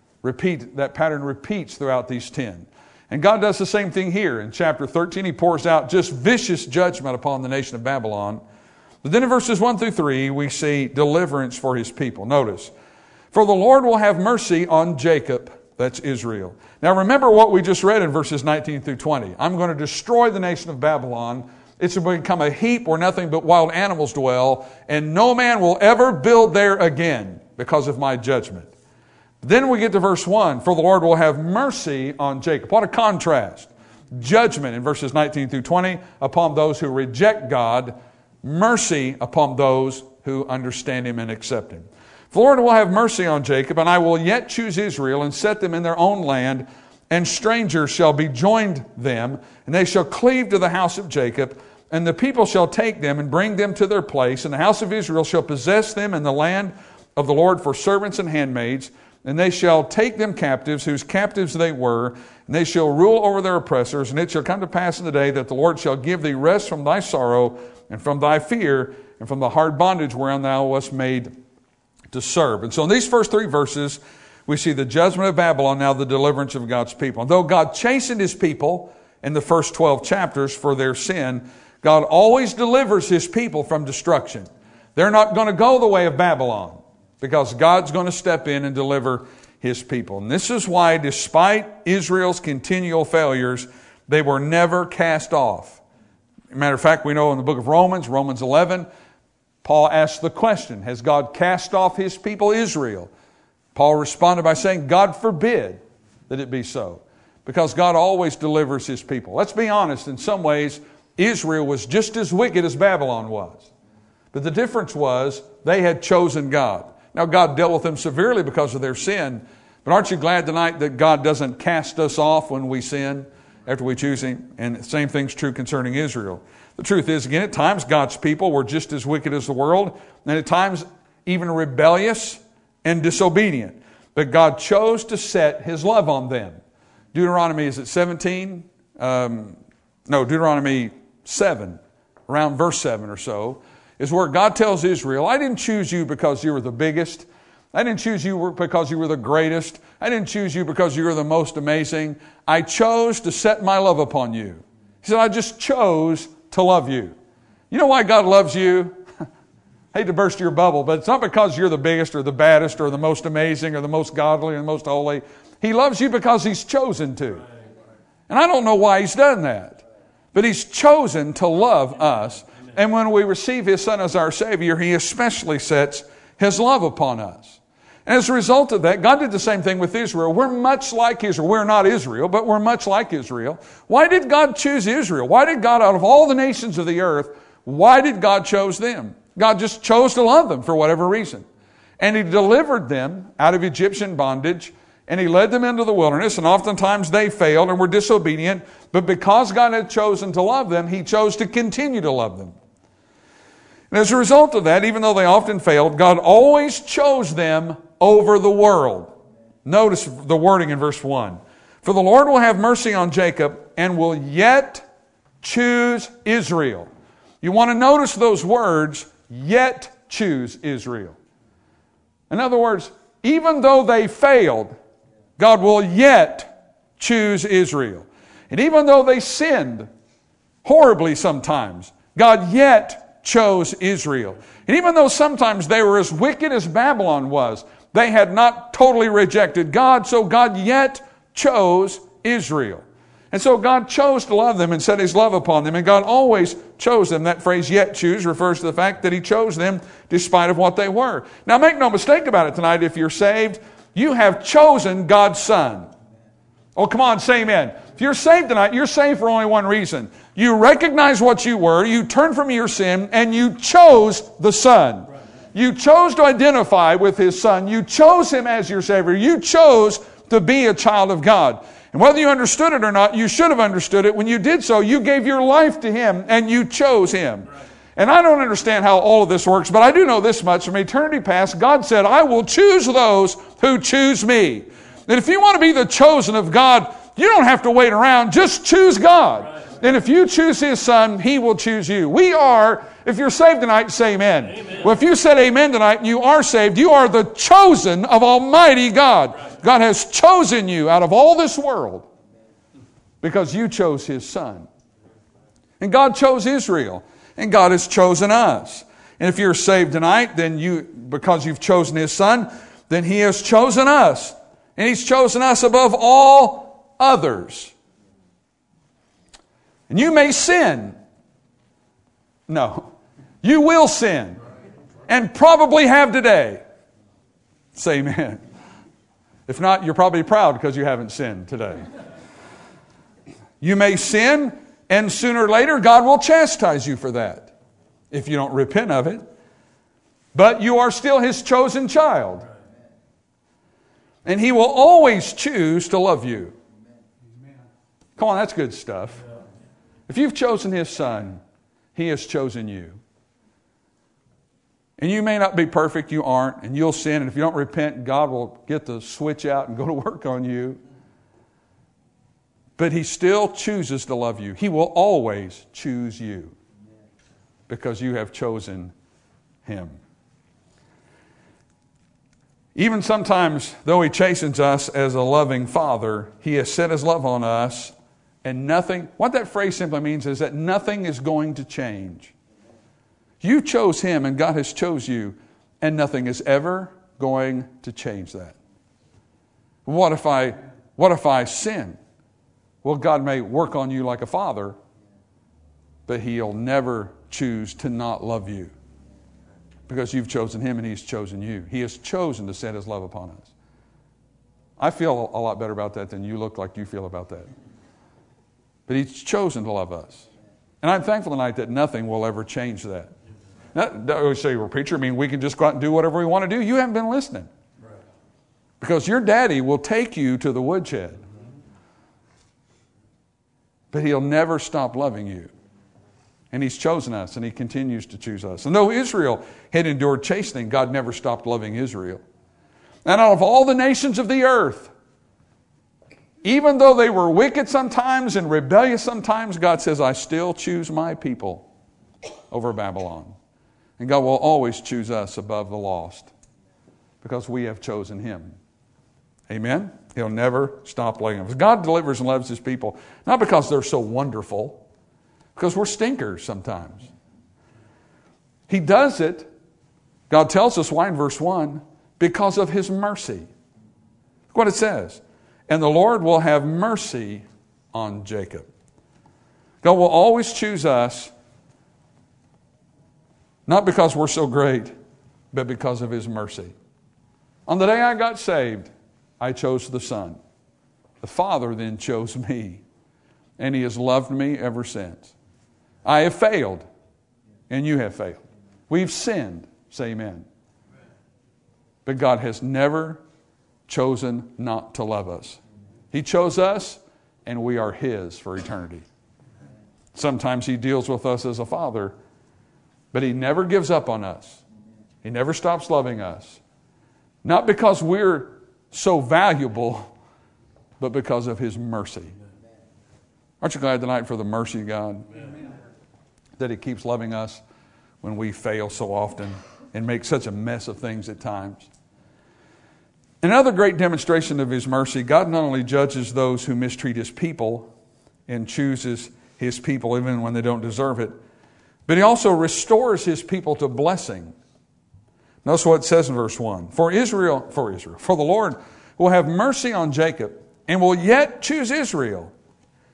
That pattern repeats throughout these 10. And God does the same thing here. In chapter 13, he pours out just vicious judgment upon the nation of Babylon. But then in verses 1 through 3, we see deliverance for his people. Notice, for the Lord will have mercy on Jacob, that's Israel. Now remember what we just read in verses 19 through 20. I'm going to destroy the nation of Babylon. It's going to become a heap where nothing but wild animals dwell, and no man will ever build there again because of my judgment. Then we get to verse 1. For the Lord will have mercy on Jacob. What a contrast. Judgment in verses 19 through 20 upon those who reject God. Mercy upon those who understand him and accept him. The Lord will have mercy on Jacob, and I will yet choose Israel and set them in their own land, and strangers shall be joined them, and they shall cleave to the house of Jacob, and the people shall take them and bring them to their place, and the house of Israel shall possess them in the land of the Lord for servants and handmaids, and they shall take them captives, whose captives they were, and they shall rule over their oppressors, and it shall come to pass in the day that the Lord shall give thee rest from thy sorrow, and from thy fear, and from the hard bondage wherein thou wast made to serve. And so in these first 3 verses, we see the judgment of Babylon, now the deliverance of God's people. And though God chastened his people in the first 12 chapters for their sin, God always delivers his people from destruction. They're not going to go the way of Babylon, because God's going to step in and deliver his people. And this is why, despite Israel's continual failures, they were never cast off. Matter of fact, we know in the book of Romans 11, Paul asked the question, has God cast off his people Israel? Paul responded by saying, God forbid that it be so, because God always delivers his people. Let's be honest, in some ways, Israel was just as wicked as Babylon was. But the difference was they had chosen God. Now, God dealt with them severely because of their sin, but aren't you glad tonight that God doesn't cast us off when we sin after we choose him? And the same thing's true concerning Israel. The truth is, again, at times God's people were just as wicked as the world, and at times even rebellious and disobedient. But God chose to set his love on them. Deuteronomy, is it 17? Deuteronomy 7, around verse 7 or so, is where God tells Israel, I didn't choose you because you were the biggest. I didn't choose you because you were the greatest. I didn't choose you because you were the most amazing. I chose to set my love upon you. He said, I just chose to love you. You know why God loves you? Hate to burst your bubble, but it's not because you're the biggest or the baddest or the most amazing or the most godly or the most holy. He loves you because he's chosen to. And I don't know why he's done that. But he's chosen to love us. And when we receive his Son as our Savior, he especially sets his love upon us. And as a result of that, God did the same thing with Israel. We're much like Israel. We're not Israel, but we're much like Israel. Why did God choose Israel? Why did God, out of all the nations of the earth, why did God choose them? God just chose to love them for whatever reason. And he delivered them out of Egyptian bondage, and he led them into the wilderness, and oftentimes they failed and were disobedient. But because God had chosen to love them, he chose to continue to love them. And as a result of that, even though they often failed, God always chose them over the world. Notice the wording in verse 1. For the Lord will have mercy on Jacob and will yet choose Israel. You want to notice those words, yet choose Israel. In other words, even though they failed, God will yet choose Israel. And even though they sinned horribly sometimes, God yet chose Israel. And even though sometimes they were as wicked as Babylon was, they had not totally rejected God, so God yet chose Israel. And so God chose to love them and set His love upon them. And God always chose them. That phrase, yet choose, refers to the fact that He chose them despite of what they were. Now make no mistake about it tonight. If you're saved, you have chosen God's Son. Oh, come on, say amen. If you're saved tonight, you're saved for only one reason. You recognize what you were, you turned from your sin, and you chose the Son. You chose to identify with His Son. You chose Him as your Savior. You chose to be a child of God. And whether you understood it or not, you should have understood it. When you did so, you gave your life to Him and you chose Him. And I don't understand how all of this works, but I do know this much. From eternity past, God said, I will choose those who choose me. And if you want to be the chosen of God, you don't have to wait around. Just choose God. And if you choose His Son, He will choose you. We are, if you're saved tonight, say amen. Amen. Well, if you said amen tonight and you are saved, you are the chosen of Almighty God. God has chosen you out of all this world because you chose His Son. And God chose Israel. And God has chosen us. And if you're saved tonight, then because you've chosen His Son, then He has chosen us. And He's chosen us above all others. And you may sin. No. You will sin. And probably have today. Say amen. If not, you're probably proud because you haven't sinned today. You may sin, and sooner or later God will chastise you for that if you don't repent of it. But you are still His chosen child. And He will always choose to love you. Come on, that's good stuff. If you've chosen His Son, He has chosen you. And you may not be perfect, you aren't, and you'll sin, and if you don't repent, God will get the switch out and go to work on you. But He still chooses to love you. He will always choose you because you have chosen Him. Even sometimes, though He chastens us as a loving Father, He has set His love on us, and nothing, what that phrase simply means is that nothing is going to change. You chose Him and God has chose you, and nothing is ever going to change that. What if I sin? Well, God may work on you like a father, but He'll never choose to not love you because you've chosen Him and He's chosen you. He has chosen to set His love upon us. I feel a lot better about that than you look like you feel about that. But He's chosen to love us. And I'm thankful tonight that nothing will ever change that. Now, say, well, preacher, we can just go out and do whatever we want to do. You haven't been listening. Right. Because your daddy will take you to the woodshed. But He'll never stop loving you. And He's chosen us, and He continues to choose us. And though Israel had endured chastening, God never stopped loving Israel. And out of all the nations of the earth, even though they were wicked sometimes and rebellious sometimes, God says, I still choose my people over Babylon. And God will always choose us above the lost because we have chosen Him. Amen? He'll never stop loving us. God delivers and loves His people, not because they're so wonderful, because we're stinkers sometimes. He does it, God tells us why in verse 1, because of His mercy. Look what it says. And the Lord will have mercy on Jacob. God will always choose us, not because we're so great, but because of His mercy. On the day I got saved, I chose the Son. The Father then chose me, and He has loved me ever since. I have failed, and you have failed. We've sinned, say amen. But God has never chosen not to love us. He chose us, and we are His for eternity. Sometimes He deals with us as a father, but He never gives up on us. He never stops loving us. Not because we're so valuable, but because of His mercy. Aren't you glad tonight for the mercy of God? Amen. That He keeps loving us when we fail so often and make such a mess of things at times. Another great demonstration of His mercy, God not only judges those who mistreat His people and chooses His people even when they don't deserve it, but He also restores His people to blessing. Notice what it says in verse 1. For the Lord will have mercy on Jacob and will yet choose Israel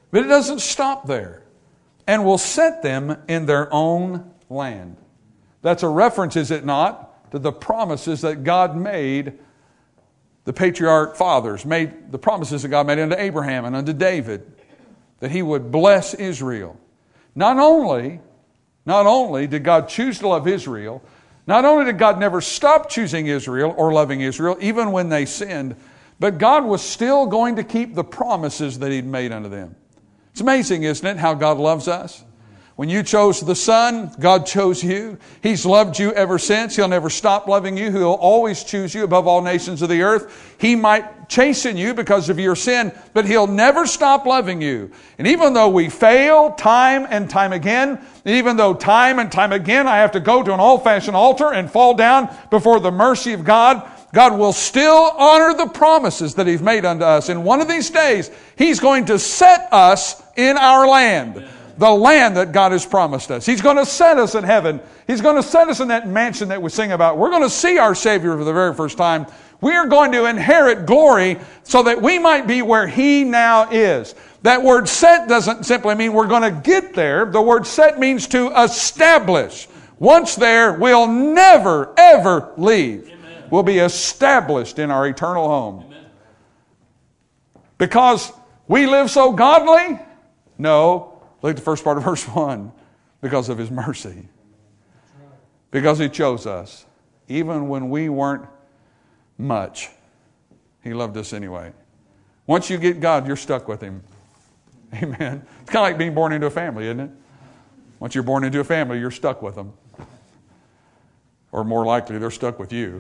But it doesn't stop there. And will set them in their own land. That's a reference, is it not, to the promises that God made the patriarch fathers, made the promises that God made unto Abraham and unto David, that He would bless Israel. Not only did God choose to love Israel, not only did God never stop choosing Israel or loving Israel, even when they sinned, but God was still going to keep the promises that He'd made unto them. It's amazing, isn't it, how God loves us? When you chose the Son, God chose you. He's loved you ever since. He'll never stop loving you. He'll always choose you above all nations of the earth. He might chasten you because of your sin, but He'll never stop loving you. And even though we fail time and time again, even though time and time again I have to go to an old-fashioned altar and fall down before the mercy of God, God will still honor the promises that He's made unto us. And one of these days, He's going to set us in our land. The land that God has promised us. He's going to set us in heaven. He's going to set us in that mansion that we sing about. We're going to see our Savior for the very first time. We are going to inherit glory so that we might be where He now is. That word set doesn't simply mean we're going to get there. The word set means to establish. Once there, we'll never, ever leave. Amen. We'll be established in our eternal home. Amen. Because we live so godly? No. Look at the first part of verse 1. Because of His mercy. Because He chose us. Even when we weren't much, He loved us anyway. Once you get God, you're stuck with Him. Amen. It's kind of like being born into a family, isn't it? Once you're born into a family, you're stuck with them. Or more likely, they're stuck with you.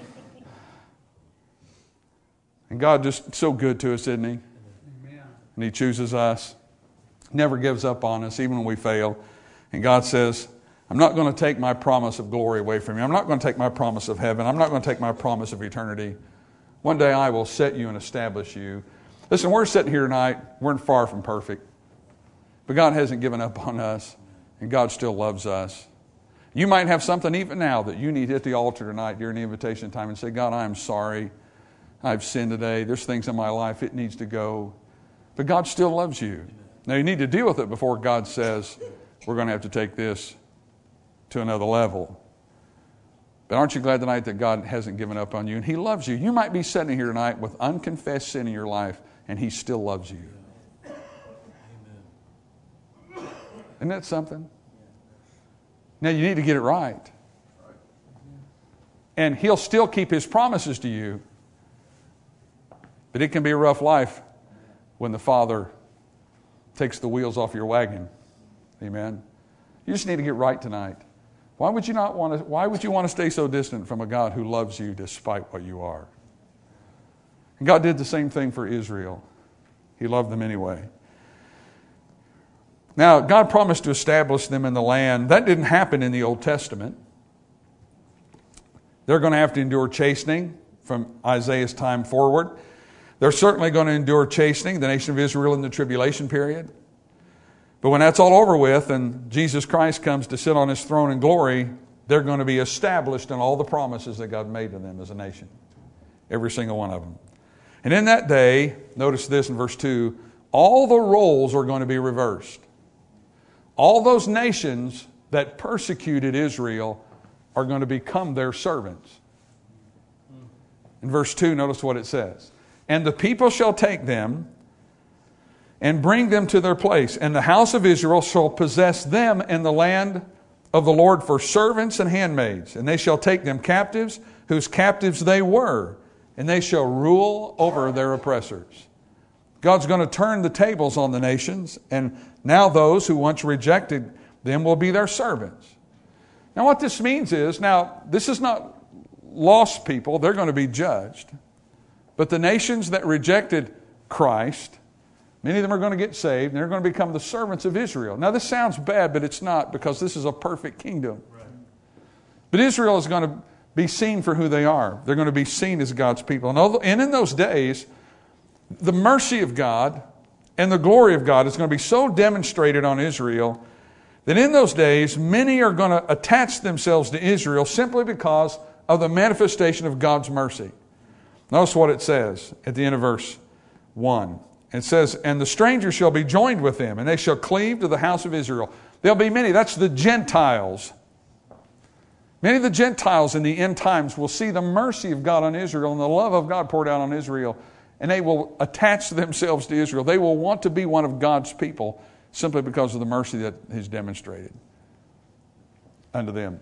And God just so good to us, isn't He? Amen. And He chooses us. Never gives up on us, even when we fail. And God says, I'm not going to take my promise of glory away from you. I'm not going to take my promise of heaven. I'm not going to take my promise of eternity. One day I will set you and establish you. Listen, we're sitting here tonight. We're far from perfect. But God hasn't given up on us. And God still loves us. You might have something even now that you need to hit the altar tonight during the invitation time and say, God, I am sorry. I've sinned today. There's things in my life. It needs to go. But God still loves you. Now, you need to deal with it before God says, we're going to have to take this to another level. But aren't you glad tonight that God hasn't given up on you? And He loves you. You might be sitting here tonight with unconfessed sin in your life, and He still loves you. Isn't that something? Now, you need to get it right. And He'll still keep His promises to you. But it can be a rough life when the Father takes the wheels off your wagon. Amen. You just need to get right tonight. Why would you want to stay so distant from a God who loves you despite what you are? And God did the same thing for Israel. He loved them anyway. Now, God promised to establish them in the land. That didn't happen in the Old Testament. They're going to have to endure chastening from Isaiah's time forward. They're certainly going to endure chastening, the nation of Israel, in the tribulation period. But when that's all over with and Jesus Christ comes to sit on His throne in glory, they're going to be established in all the promises that God made to them as a nation. Every single one of them. And in that day, notice this in verse 2, all the roles are going to be reversed. All those nations that persecuted Israel are going to become their servants. In verse 2, notice what it says. And the people shall take them and bring them to their place. And the house of Israel shall possess them in the land of the Lord for servants and handmaids. And they shall take them captives, whose captives they were. And they shall rule over their oppressors. God's going to turn the tables on the nations. And now those who once rejected them will be their servants. Now what this means is, now this is not lost people. They're going to be judged. But the nations that rejected Christ, many of them are going to get saved, and they're going to become the servants of Israel. Now, this sounds bad, but it's not, because this is a perfect kingdom. Right. But Israel is going to be seen for who they are. They're going to be seen as God's people. And in those days, the mercy of God and the glory of God is going to be so demonstrated on Israel that in those days, many are going to attach themselves to Israel simply because of the manifestation of God's mercy. Notice what it says at the end of verse 1. It says, and the stranger shall be joined with them, and they shall cleave to the house of Israel. There'll be many. That's the Gentiles. Many of the Gentiles in the end times will see the mercy of God on Israel and the love of God poured out on Israel, and they will attach themselves to Israel. They will want to be one of God's people simply because of the mercy that He's demonstrated unto them.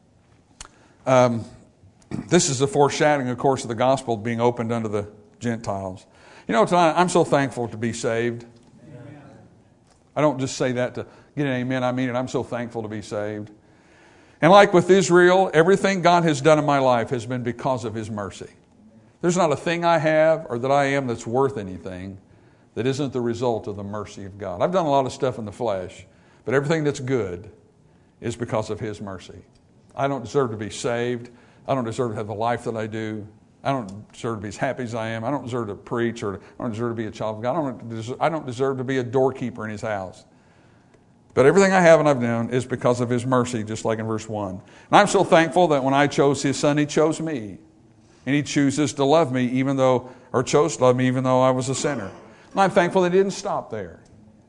This is a foreshadowing, of course, of the gospel being opened unto the Gentiles. You know, tonight I'm so thankful to be saved. Amen. I don't just say that to get an amen. I mean it. I'm so thankful to be saved. And like with Israel, everything God has done in my life has been because of His mercy. There's not a thing I have or that I am that's worth anything that isn't the result of the mercy of God. I've done a lot of stuff in the flesh, but everything that's good is because of His mercy. I don't deserve to be saved. I don't deserve to have the life that I do. I don't deserve to be as happy as I am. I don't deserve to preach, or I don't deserve to be a child of God. I don't deserve to be a doorkeeper in His house. But everything I have and I've done is because of His mercy, just like in verse 1. And I'm so thankful that when I chose His Son, He chose me. And He chooses to love me chose to love me even though I was a sinner. And I'm thankful that He didn't stop there.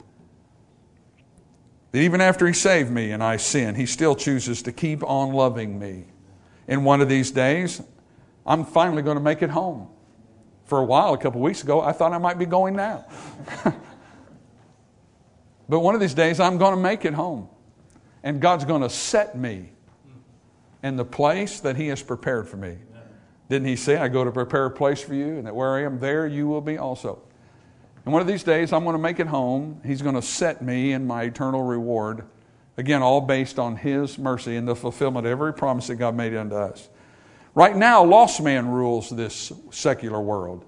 That even after He saved me and I sinned, He still chooses to keep on loving me. And one of these days, I'm finally going to make it home. For a while, a couple weeks ago, I thought I might be going now. But one of these days, I'm going to make it home. And God's going to set me in the place that He has prepared for me. Didn't He say, I go to prepare a place for you, and that where I am, there you will be also. And one of these days, I'm going to make it home. He's going to set me in my eternal reward. Again, all based on His mercy and the fulfillment of every promise that God made unto us. Right now, lost man rules this secular world.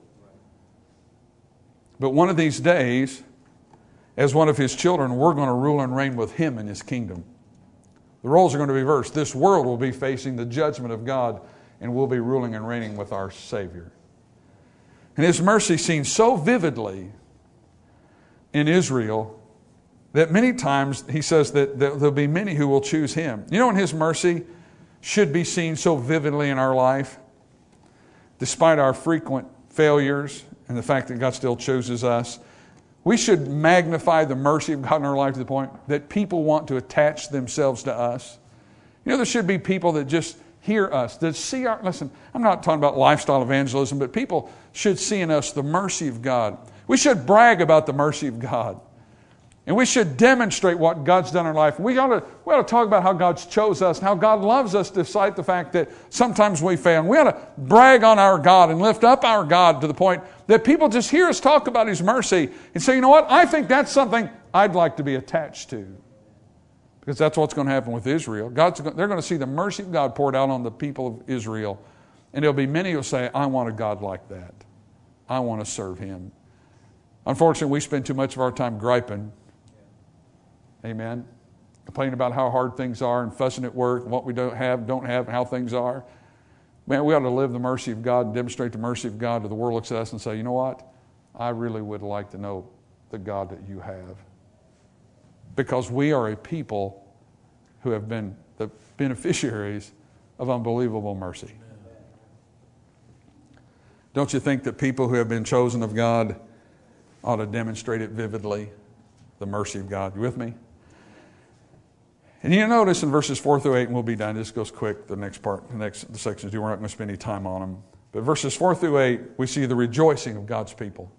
But one of these days, as one of His children, we're going to rule and reign with Him in His kingdom. The roles are going to be reversed. This world will be facing the judgment of God, and we'll be ruling and reigning with our Savior. And His mercy seen so vividly in Israel that many times He says that there'll be many who will choose Him. You know when His mercy should be seen so vividly in our life? Despite our frequent failures and the fact that God still chooses us, we should magnify the mercy of God in our life to the point that people want to attach themselves to us. You know, there should be people that just hear us, that see our, listen, I'm not talking about lifestyle evangelism, but people should see in us the mercy of God. We should brag about the mercy of God. And we should demonstrate what God's done in our life. We ought to talk about how God's chose us and how God loves us despite the fact that sometimes we fail. And we ought to brag on our God and lift up our God to the point that people just hear us talk about His mercy and say, you know what, I think that's something I'd like to be attached to. Because that's what's going to happen with Israel. They're going to see the mercy of God poured out on the people of Israel. And there'll be many who will say, I want a God like that. I want to serve Him. Unfortunately, we spend too much of our time griping. Amen. Complaining about how hard things are and fussing at work and what we don't have, and how things are. Man, we ought to live the mercy of God and demonstrate the mercy of God to the world looks at us and say, you know what? I really would like to know the God that you have. Because we are a people who have been the beneficiaries of unbelievable mercy. Don't you think that people who have been chosen of God ought to demonstrate it vividly, the mercy of God? You with me? And you notice in verses 4 through 8, and we'll be done. This goes quick, the next sections. We're not going to spend any time on them. But verses 4 through 8, we see the rejoicing of God's people.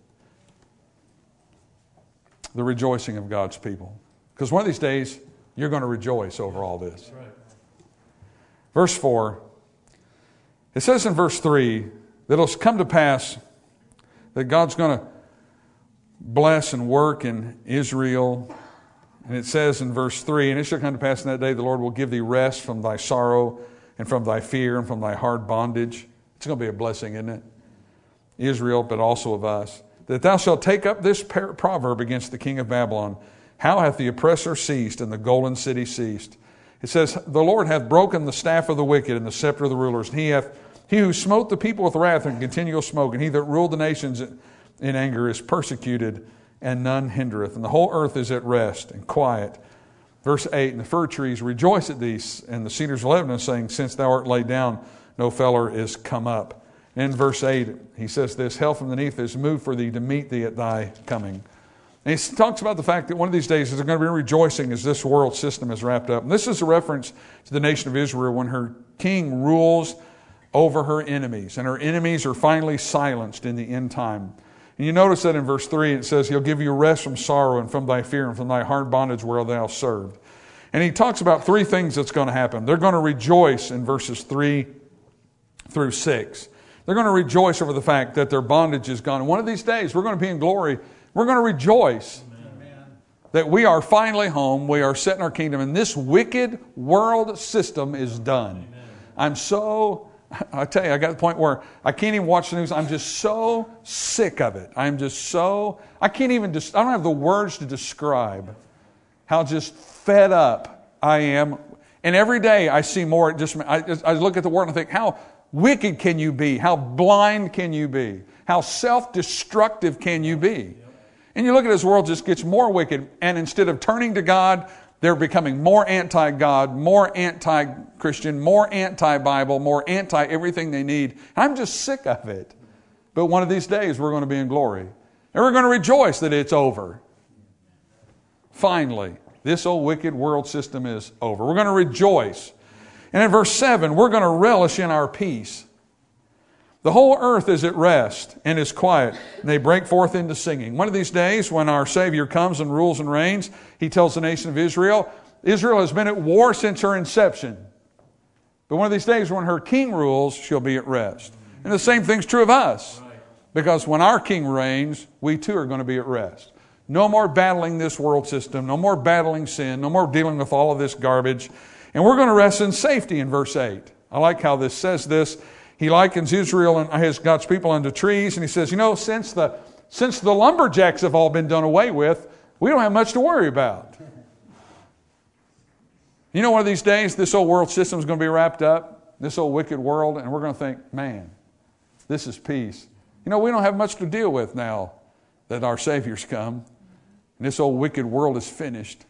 The rejoicing of God's people. Because one of these days, you're going to rejoice over all this. Right. Verse 4, it says in verse 3 that it'll come to pass that God's going to bless and work in Israel. And it says in verse 3, and it shall come to pass in that day the Lord will give thee rest from thy sorrow and from thy fear and from thy hard bondage. It's going to be a blessing, isn't it? Israel, but also of us. That thou shalt take up this proverb against the king of Babylon. How hath the oppressor ceased and the golden city ceased? It says, the Lord hath broken the staff of the wicked and the scepter of the rulers. And he who smote the people with wrath and continual smoke, and he that ruled the nations in anger is persecuted, and none hindereth. And the whole earth is at rest and quiet. Verse 8, and the fir trees rejoice at thee, and the cedars of Lebanon, saying, since thou art laid down, no feller is come up. In verse 8, he says this, hell from beneath is moved for thee to meet thee at thy coming. And he talks about the fact that one of these days there's going to be rejoicing as this world system is wrapped up. And this is a reference to the nation of Israel when her king rules over her enemies. And her enemies are finally silenced in the end time. And you notice that in verse 3 it says, he'll give you rest from sorrow and from thy fear and from thy hard bondage where thou served. And he talks about three things that's going to happen. They're going to rejoice in verses 3 through 6. They're going to rejoice over the fact that their bondage is gone. And one of these days we're going to be in glory. We're going to rejoice that we are finally home. We are set in our kingdom. And this wicked world system is done. I tell you, I got to the point where I can't even watch the news. I'm just so sick of it. I don't have the words to describe how just fed up I am. And every day I see more. I look at the word and I think, how wicked can you be? How blind can you be? How self-destructive can you be? And you look at this world, just gets more wicked. And instead of turning to God, they're becoming more anti-God, more anti-Christian, more anti-Bible, more anti-everything they need. I'm just sick of it. But one of these days, we're going to be in glory. And we're going to rejoice that it's over. Finally, this old wicked world system is over. We're going to rejoice. And in verse 7, we're going to relish in our peace. The whole earth is at rest and is quiet, and they break forth into singing. One of these days, when our Savior comes and rules and reigns, He tells the nation of Israel, Israel has been at war since her inception. But one of these days, when her King rules, she'll be at rest. And the same thing's true of us. Because when our King reigns, we too are going to be at rest. No more battling this world system, no more battling sin, no more dealing with all of this garbage. And we're going to rest in safety in verse 8. I like how this says this. He likens Israel and God's people unto trees, and he says, since the lumberjacks have all been done away with, we don't have much to worry about. One of these days, this old world system is going to be wrapped up, this old wicked world, and we're going to think, man, this is peace. We don't have much to deal with now that our Savior's come, and this old wicked world is finished.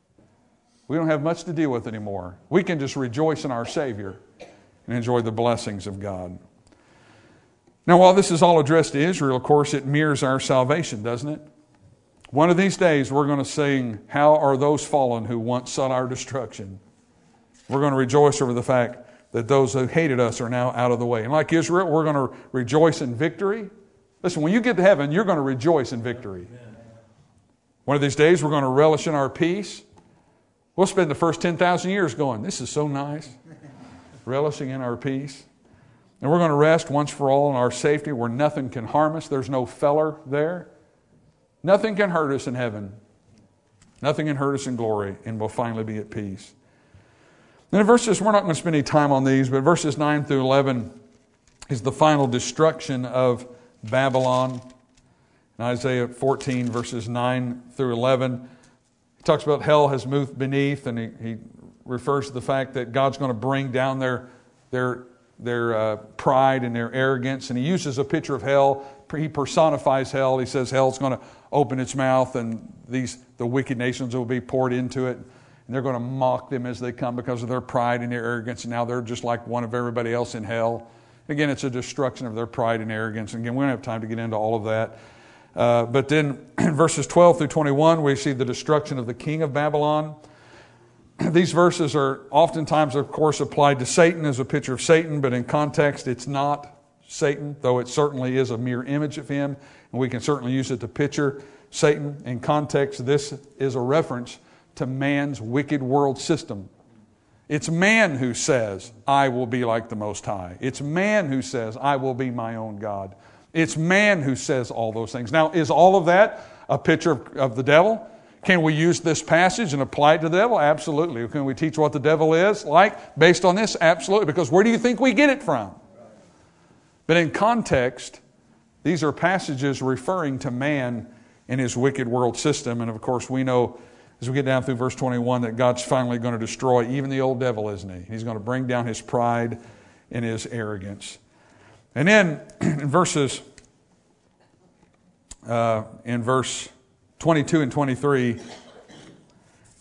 We don't have much to deal with anymore. We can just rejoice in our Savior and enjoy the blessings of God. Now, while this is all addressed to Israel, of course, it mirrors our salvation, doesn't it? One of these days, we're going to sing, how are those fallen who once sought our destruction? We're going to rejoice over the fact that those who hated us are now out of the way. And like Israel, we're going to rejoice in victory. Listen, when you get to heaven, you're going to rejoice in victory. One of these days, we're going to relish in our peace. We'll spend the first 10,000 years going, this is so nice. Relishing in our peace. And we're going to rest once for all in our safety where nothing can harm us. There's no feller there. Nothing can hurt us in heaven. Nothing can hurt us in glory. And we'll finally be at peace. And in verses, we're not going to spend any time on these, but verses 9 through 11 is the final destruction of Babylon. In Isaiah 14, verses 9 through 11, he talks about hell has moved beneath, and he refers to the fact that God's going to bring down their pride and their arrogance. And he uses a picture of hell. He personifies hell. He says hell's going to open its mouth and the wicked nations will be poured into it. And they're going to mock them as they come because of their pride and their arrogance. And now they're just like one of everybody else in hell. Again, it's a destruction of their pride and arrogance. And again, we don't have time to get into all of that. But then in verses 12 through 21, we see the destruction of the king of Babylon. These verses are oftentimes, of course, applied to Satan as a picture of Satan, but in context, it's not Satan, though it certainly is a mere image of him, and we can certainly use it to picture Satan. In context, this is a reference to man's wicked world system. It's man who says, I will be like the Most High. It's man who says, I will be my own God. It's man who says all those things. Now, is all of that a picture of the devil? Can we use this passage and apply it to the devil? Absolutely. Can we teach what the devil is like based on this? Absolutely. Because where do you think we get it from? But in context, these are passages referring to man in his wicked world system. And of course, we know as we get down through verse 21 that God's finally going to destroy even the old devil, isn't he? He's going to bring down his pride and his arrogance. And then in verse 22 and 23,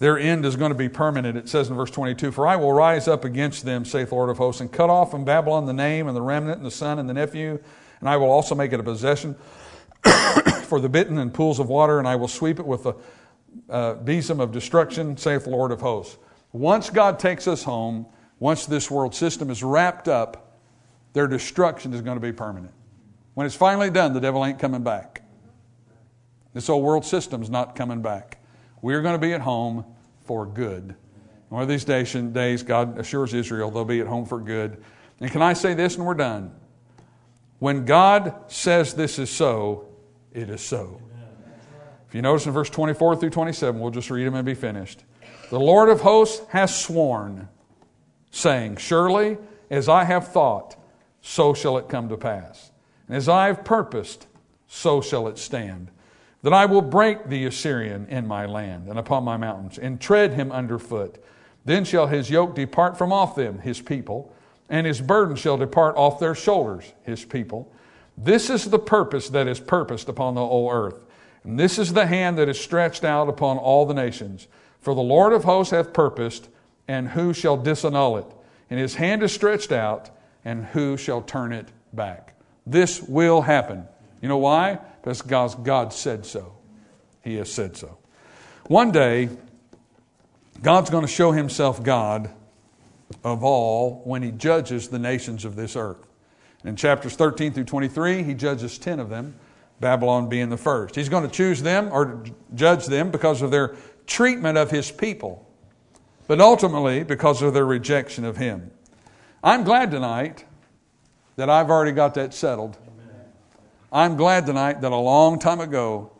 Their end is going to be permanent. It says in verse 22, "For I will rise up against them, saith the Lord of hosts, and cut off from Babylon the name and the remnant and the son and the nephew, and I will also make it a possession for the bitten and pools of water, and I will sweep it with the besom of destruction, saith the Lord of hosts." Once God takes us home, once this world system is wrapped up, their destruction is going to be permanent. When it's finally done, the devil ain't coming back. This old world system's not coming back. We're going to be at home for good. One of these days, God assures Israel they'll be at home for good. And can I say this and we're done? When God says this is so, it is so. If you notice in verse 24 through 27, we'll just read them and be finished. "The Lord of hosts has sworn, saying, Surely as I have thought, so shall it come to pass. And as I have purposed, so shall it stand. That I will break the Assyrian in my land and upon my mountains, and tread him under foot. Then shall his yoke depart from off them, his people, and his burden shall depart off their shoulders, his people. This is the purpose that is purposed upon the whole earth. And this is the hand that is stretched out upon all the nations. For the Lord of hosts hath purposed, and who shall disannul it? And his hand is stretched out, and who shall turn it back?" This will happen. You know why? Because God said so. He has said so. One day, God's going to show himself God of all when he judges the nations of this earth. In chapters 13 through 23, he judges 10 of them, Babylon being the first. He's going to choose them or judge them because of their treatment of his people, but ultimately because of their rejection of him. I'm glad tonight that I've already got that settled. I'm glad tonight that a long time ago,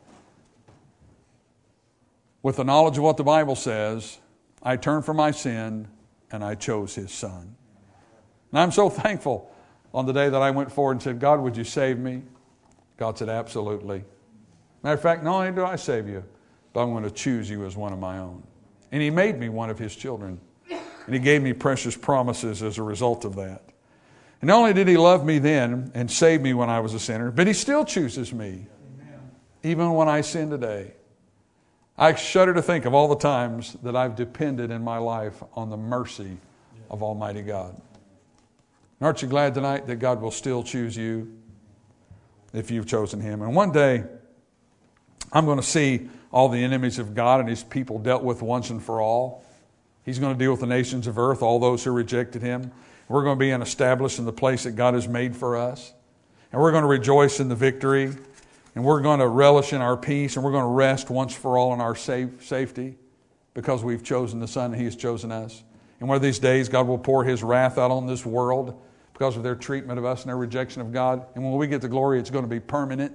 with the knowledge of what the Bible says, I turned from my sin and I chose his son. And I'm so thankful on the day that I went forward and said, "God, would you save me?" God said, "Absolutely." Matter of fact, not only do I save you, but I'm going to choose you as one of my own. And he made me one of his children. And he gave me precious promises as a result of that. And not only did he love me then and save me when I was a sinner, but he still chooses me, even when I sin today. I shudder to think of all the times that I've depended in my life on the mercy of Almighty God. And aren't you glad tonight that God will still choose you if you've chosen him? And one day, I'm going to see all the enemies of God and his people dealt with once and for all. He's going to deal with the nations of earth, all those who rejected him. We're going to be established in the place that God has made for us. And we're going to rejoice in the victory. And we're going to relish in our peace. And we're going to rest once for all in our safety because we've chosen the Son and he has chosen us. And one of these days, God will pour his wrath out on this world because of their treatment of us and their rejection of God. And when we get to glory, it's going to be permanent.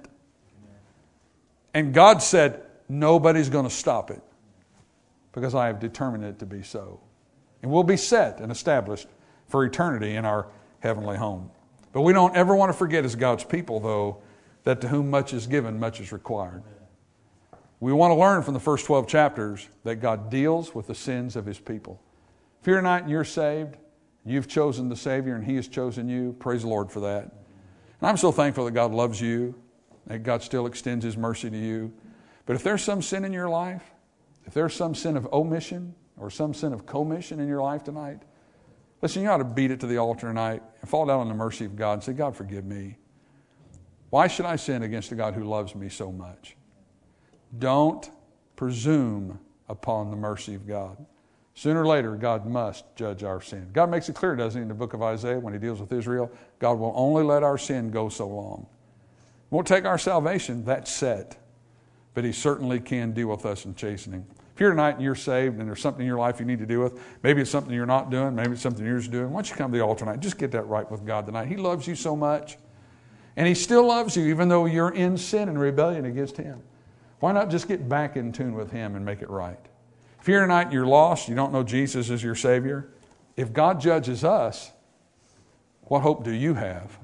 And God said, nobody's going to stop it because I have determined it to be so. And we'll be set and established for eternity in our heavenly home. But we don't ever want to forget as God's people, though, that to whom much is given, much is required. We want to learn from the first 12 chapters that God deals with the sins of his people. If you're tonight and you're saved, you've chosen the Savior and he has chosen you, praise the Lord for that. And I'm so thankful that God loves you, that God still extends his mercy to you. But if there's some sin in your life, if there's some sin of omission or some sin of commission in your life tonight, listen, you ought to beat it to the altar tonight and fall down on the mercy of God and say, "God, forgive me. Why should I sin against a God who loves me so much?" Don't presume upon the mercy of God. Sooner or later, God must judge our sin. God makes it clear, doesn't he, in the book of Isaiah when he deals with Israel? God will only let our sin go so long. Won't take our salvation, that's set. But he certainly can deal with us in chastening. If you're tonight and you're saved and there's something in your life you need to deal with, maybe it's something you're not doing, maybe it's something you're doing, why don't you come to the altar tonight? Just get that right with God tonight. He loves you so much. And he still loves you even though you're in sin and rebellion against him. Why not just get back in tune with him and make it right? If you're tonight and you're lost, you don't know Jesus as your Savior, if God judges us, what hope do you have?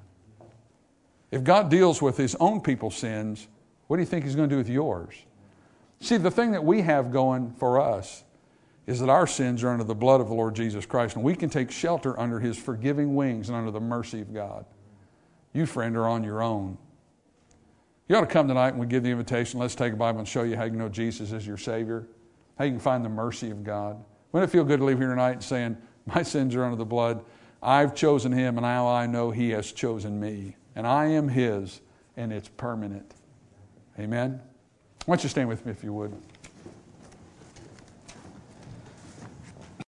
If God deals with his own people's sins, what do you think he's going to do with yours? See, the thing that we have going for us is that our sins are under the blood of the Lord Jesus Christ, and we can take shelter under his forgiving wings and under the mercy of God. You, friend, are on your own. You ought to come tonight and we give the invitation. Let's take a Bible and show you how you know Jesus is your Savior. how you can find the mercy of God. Wouldn't it feel good to leave here tonight saying, my sins are under the blood. I've chosen him, and now I know he has chosen me. And I am his, and it's permanent. Amen? Why don't you stand with me if you would?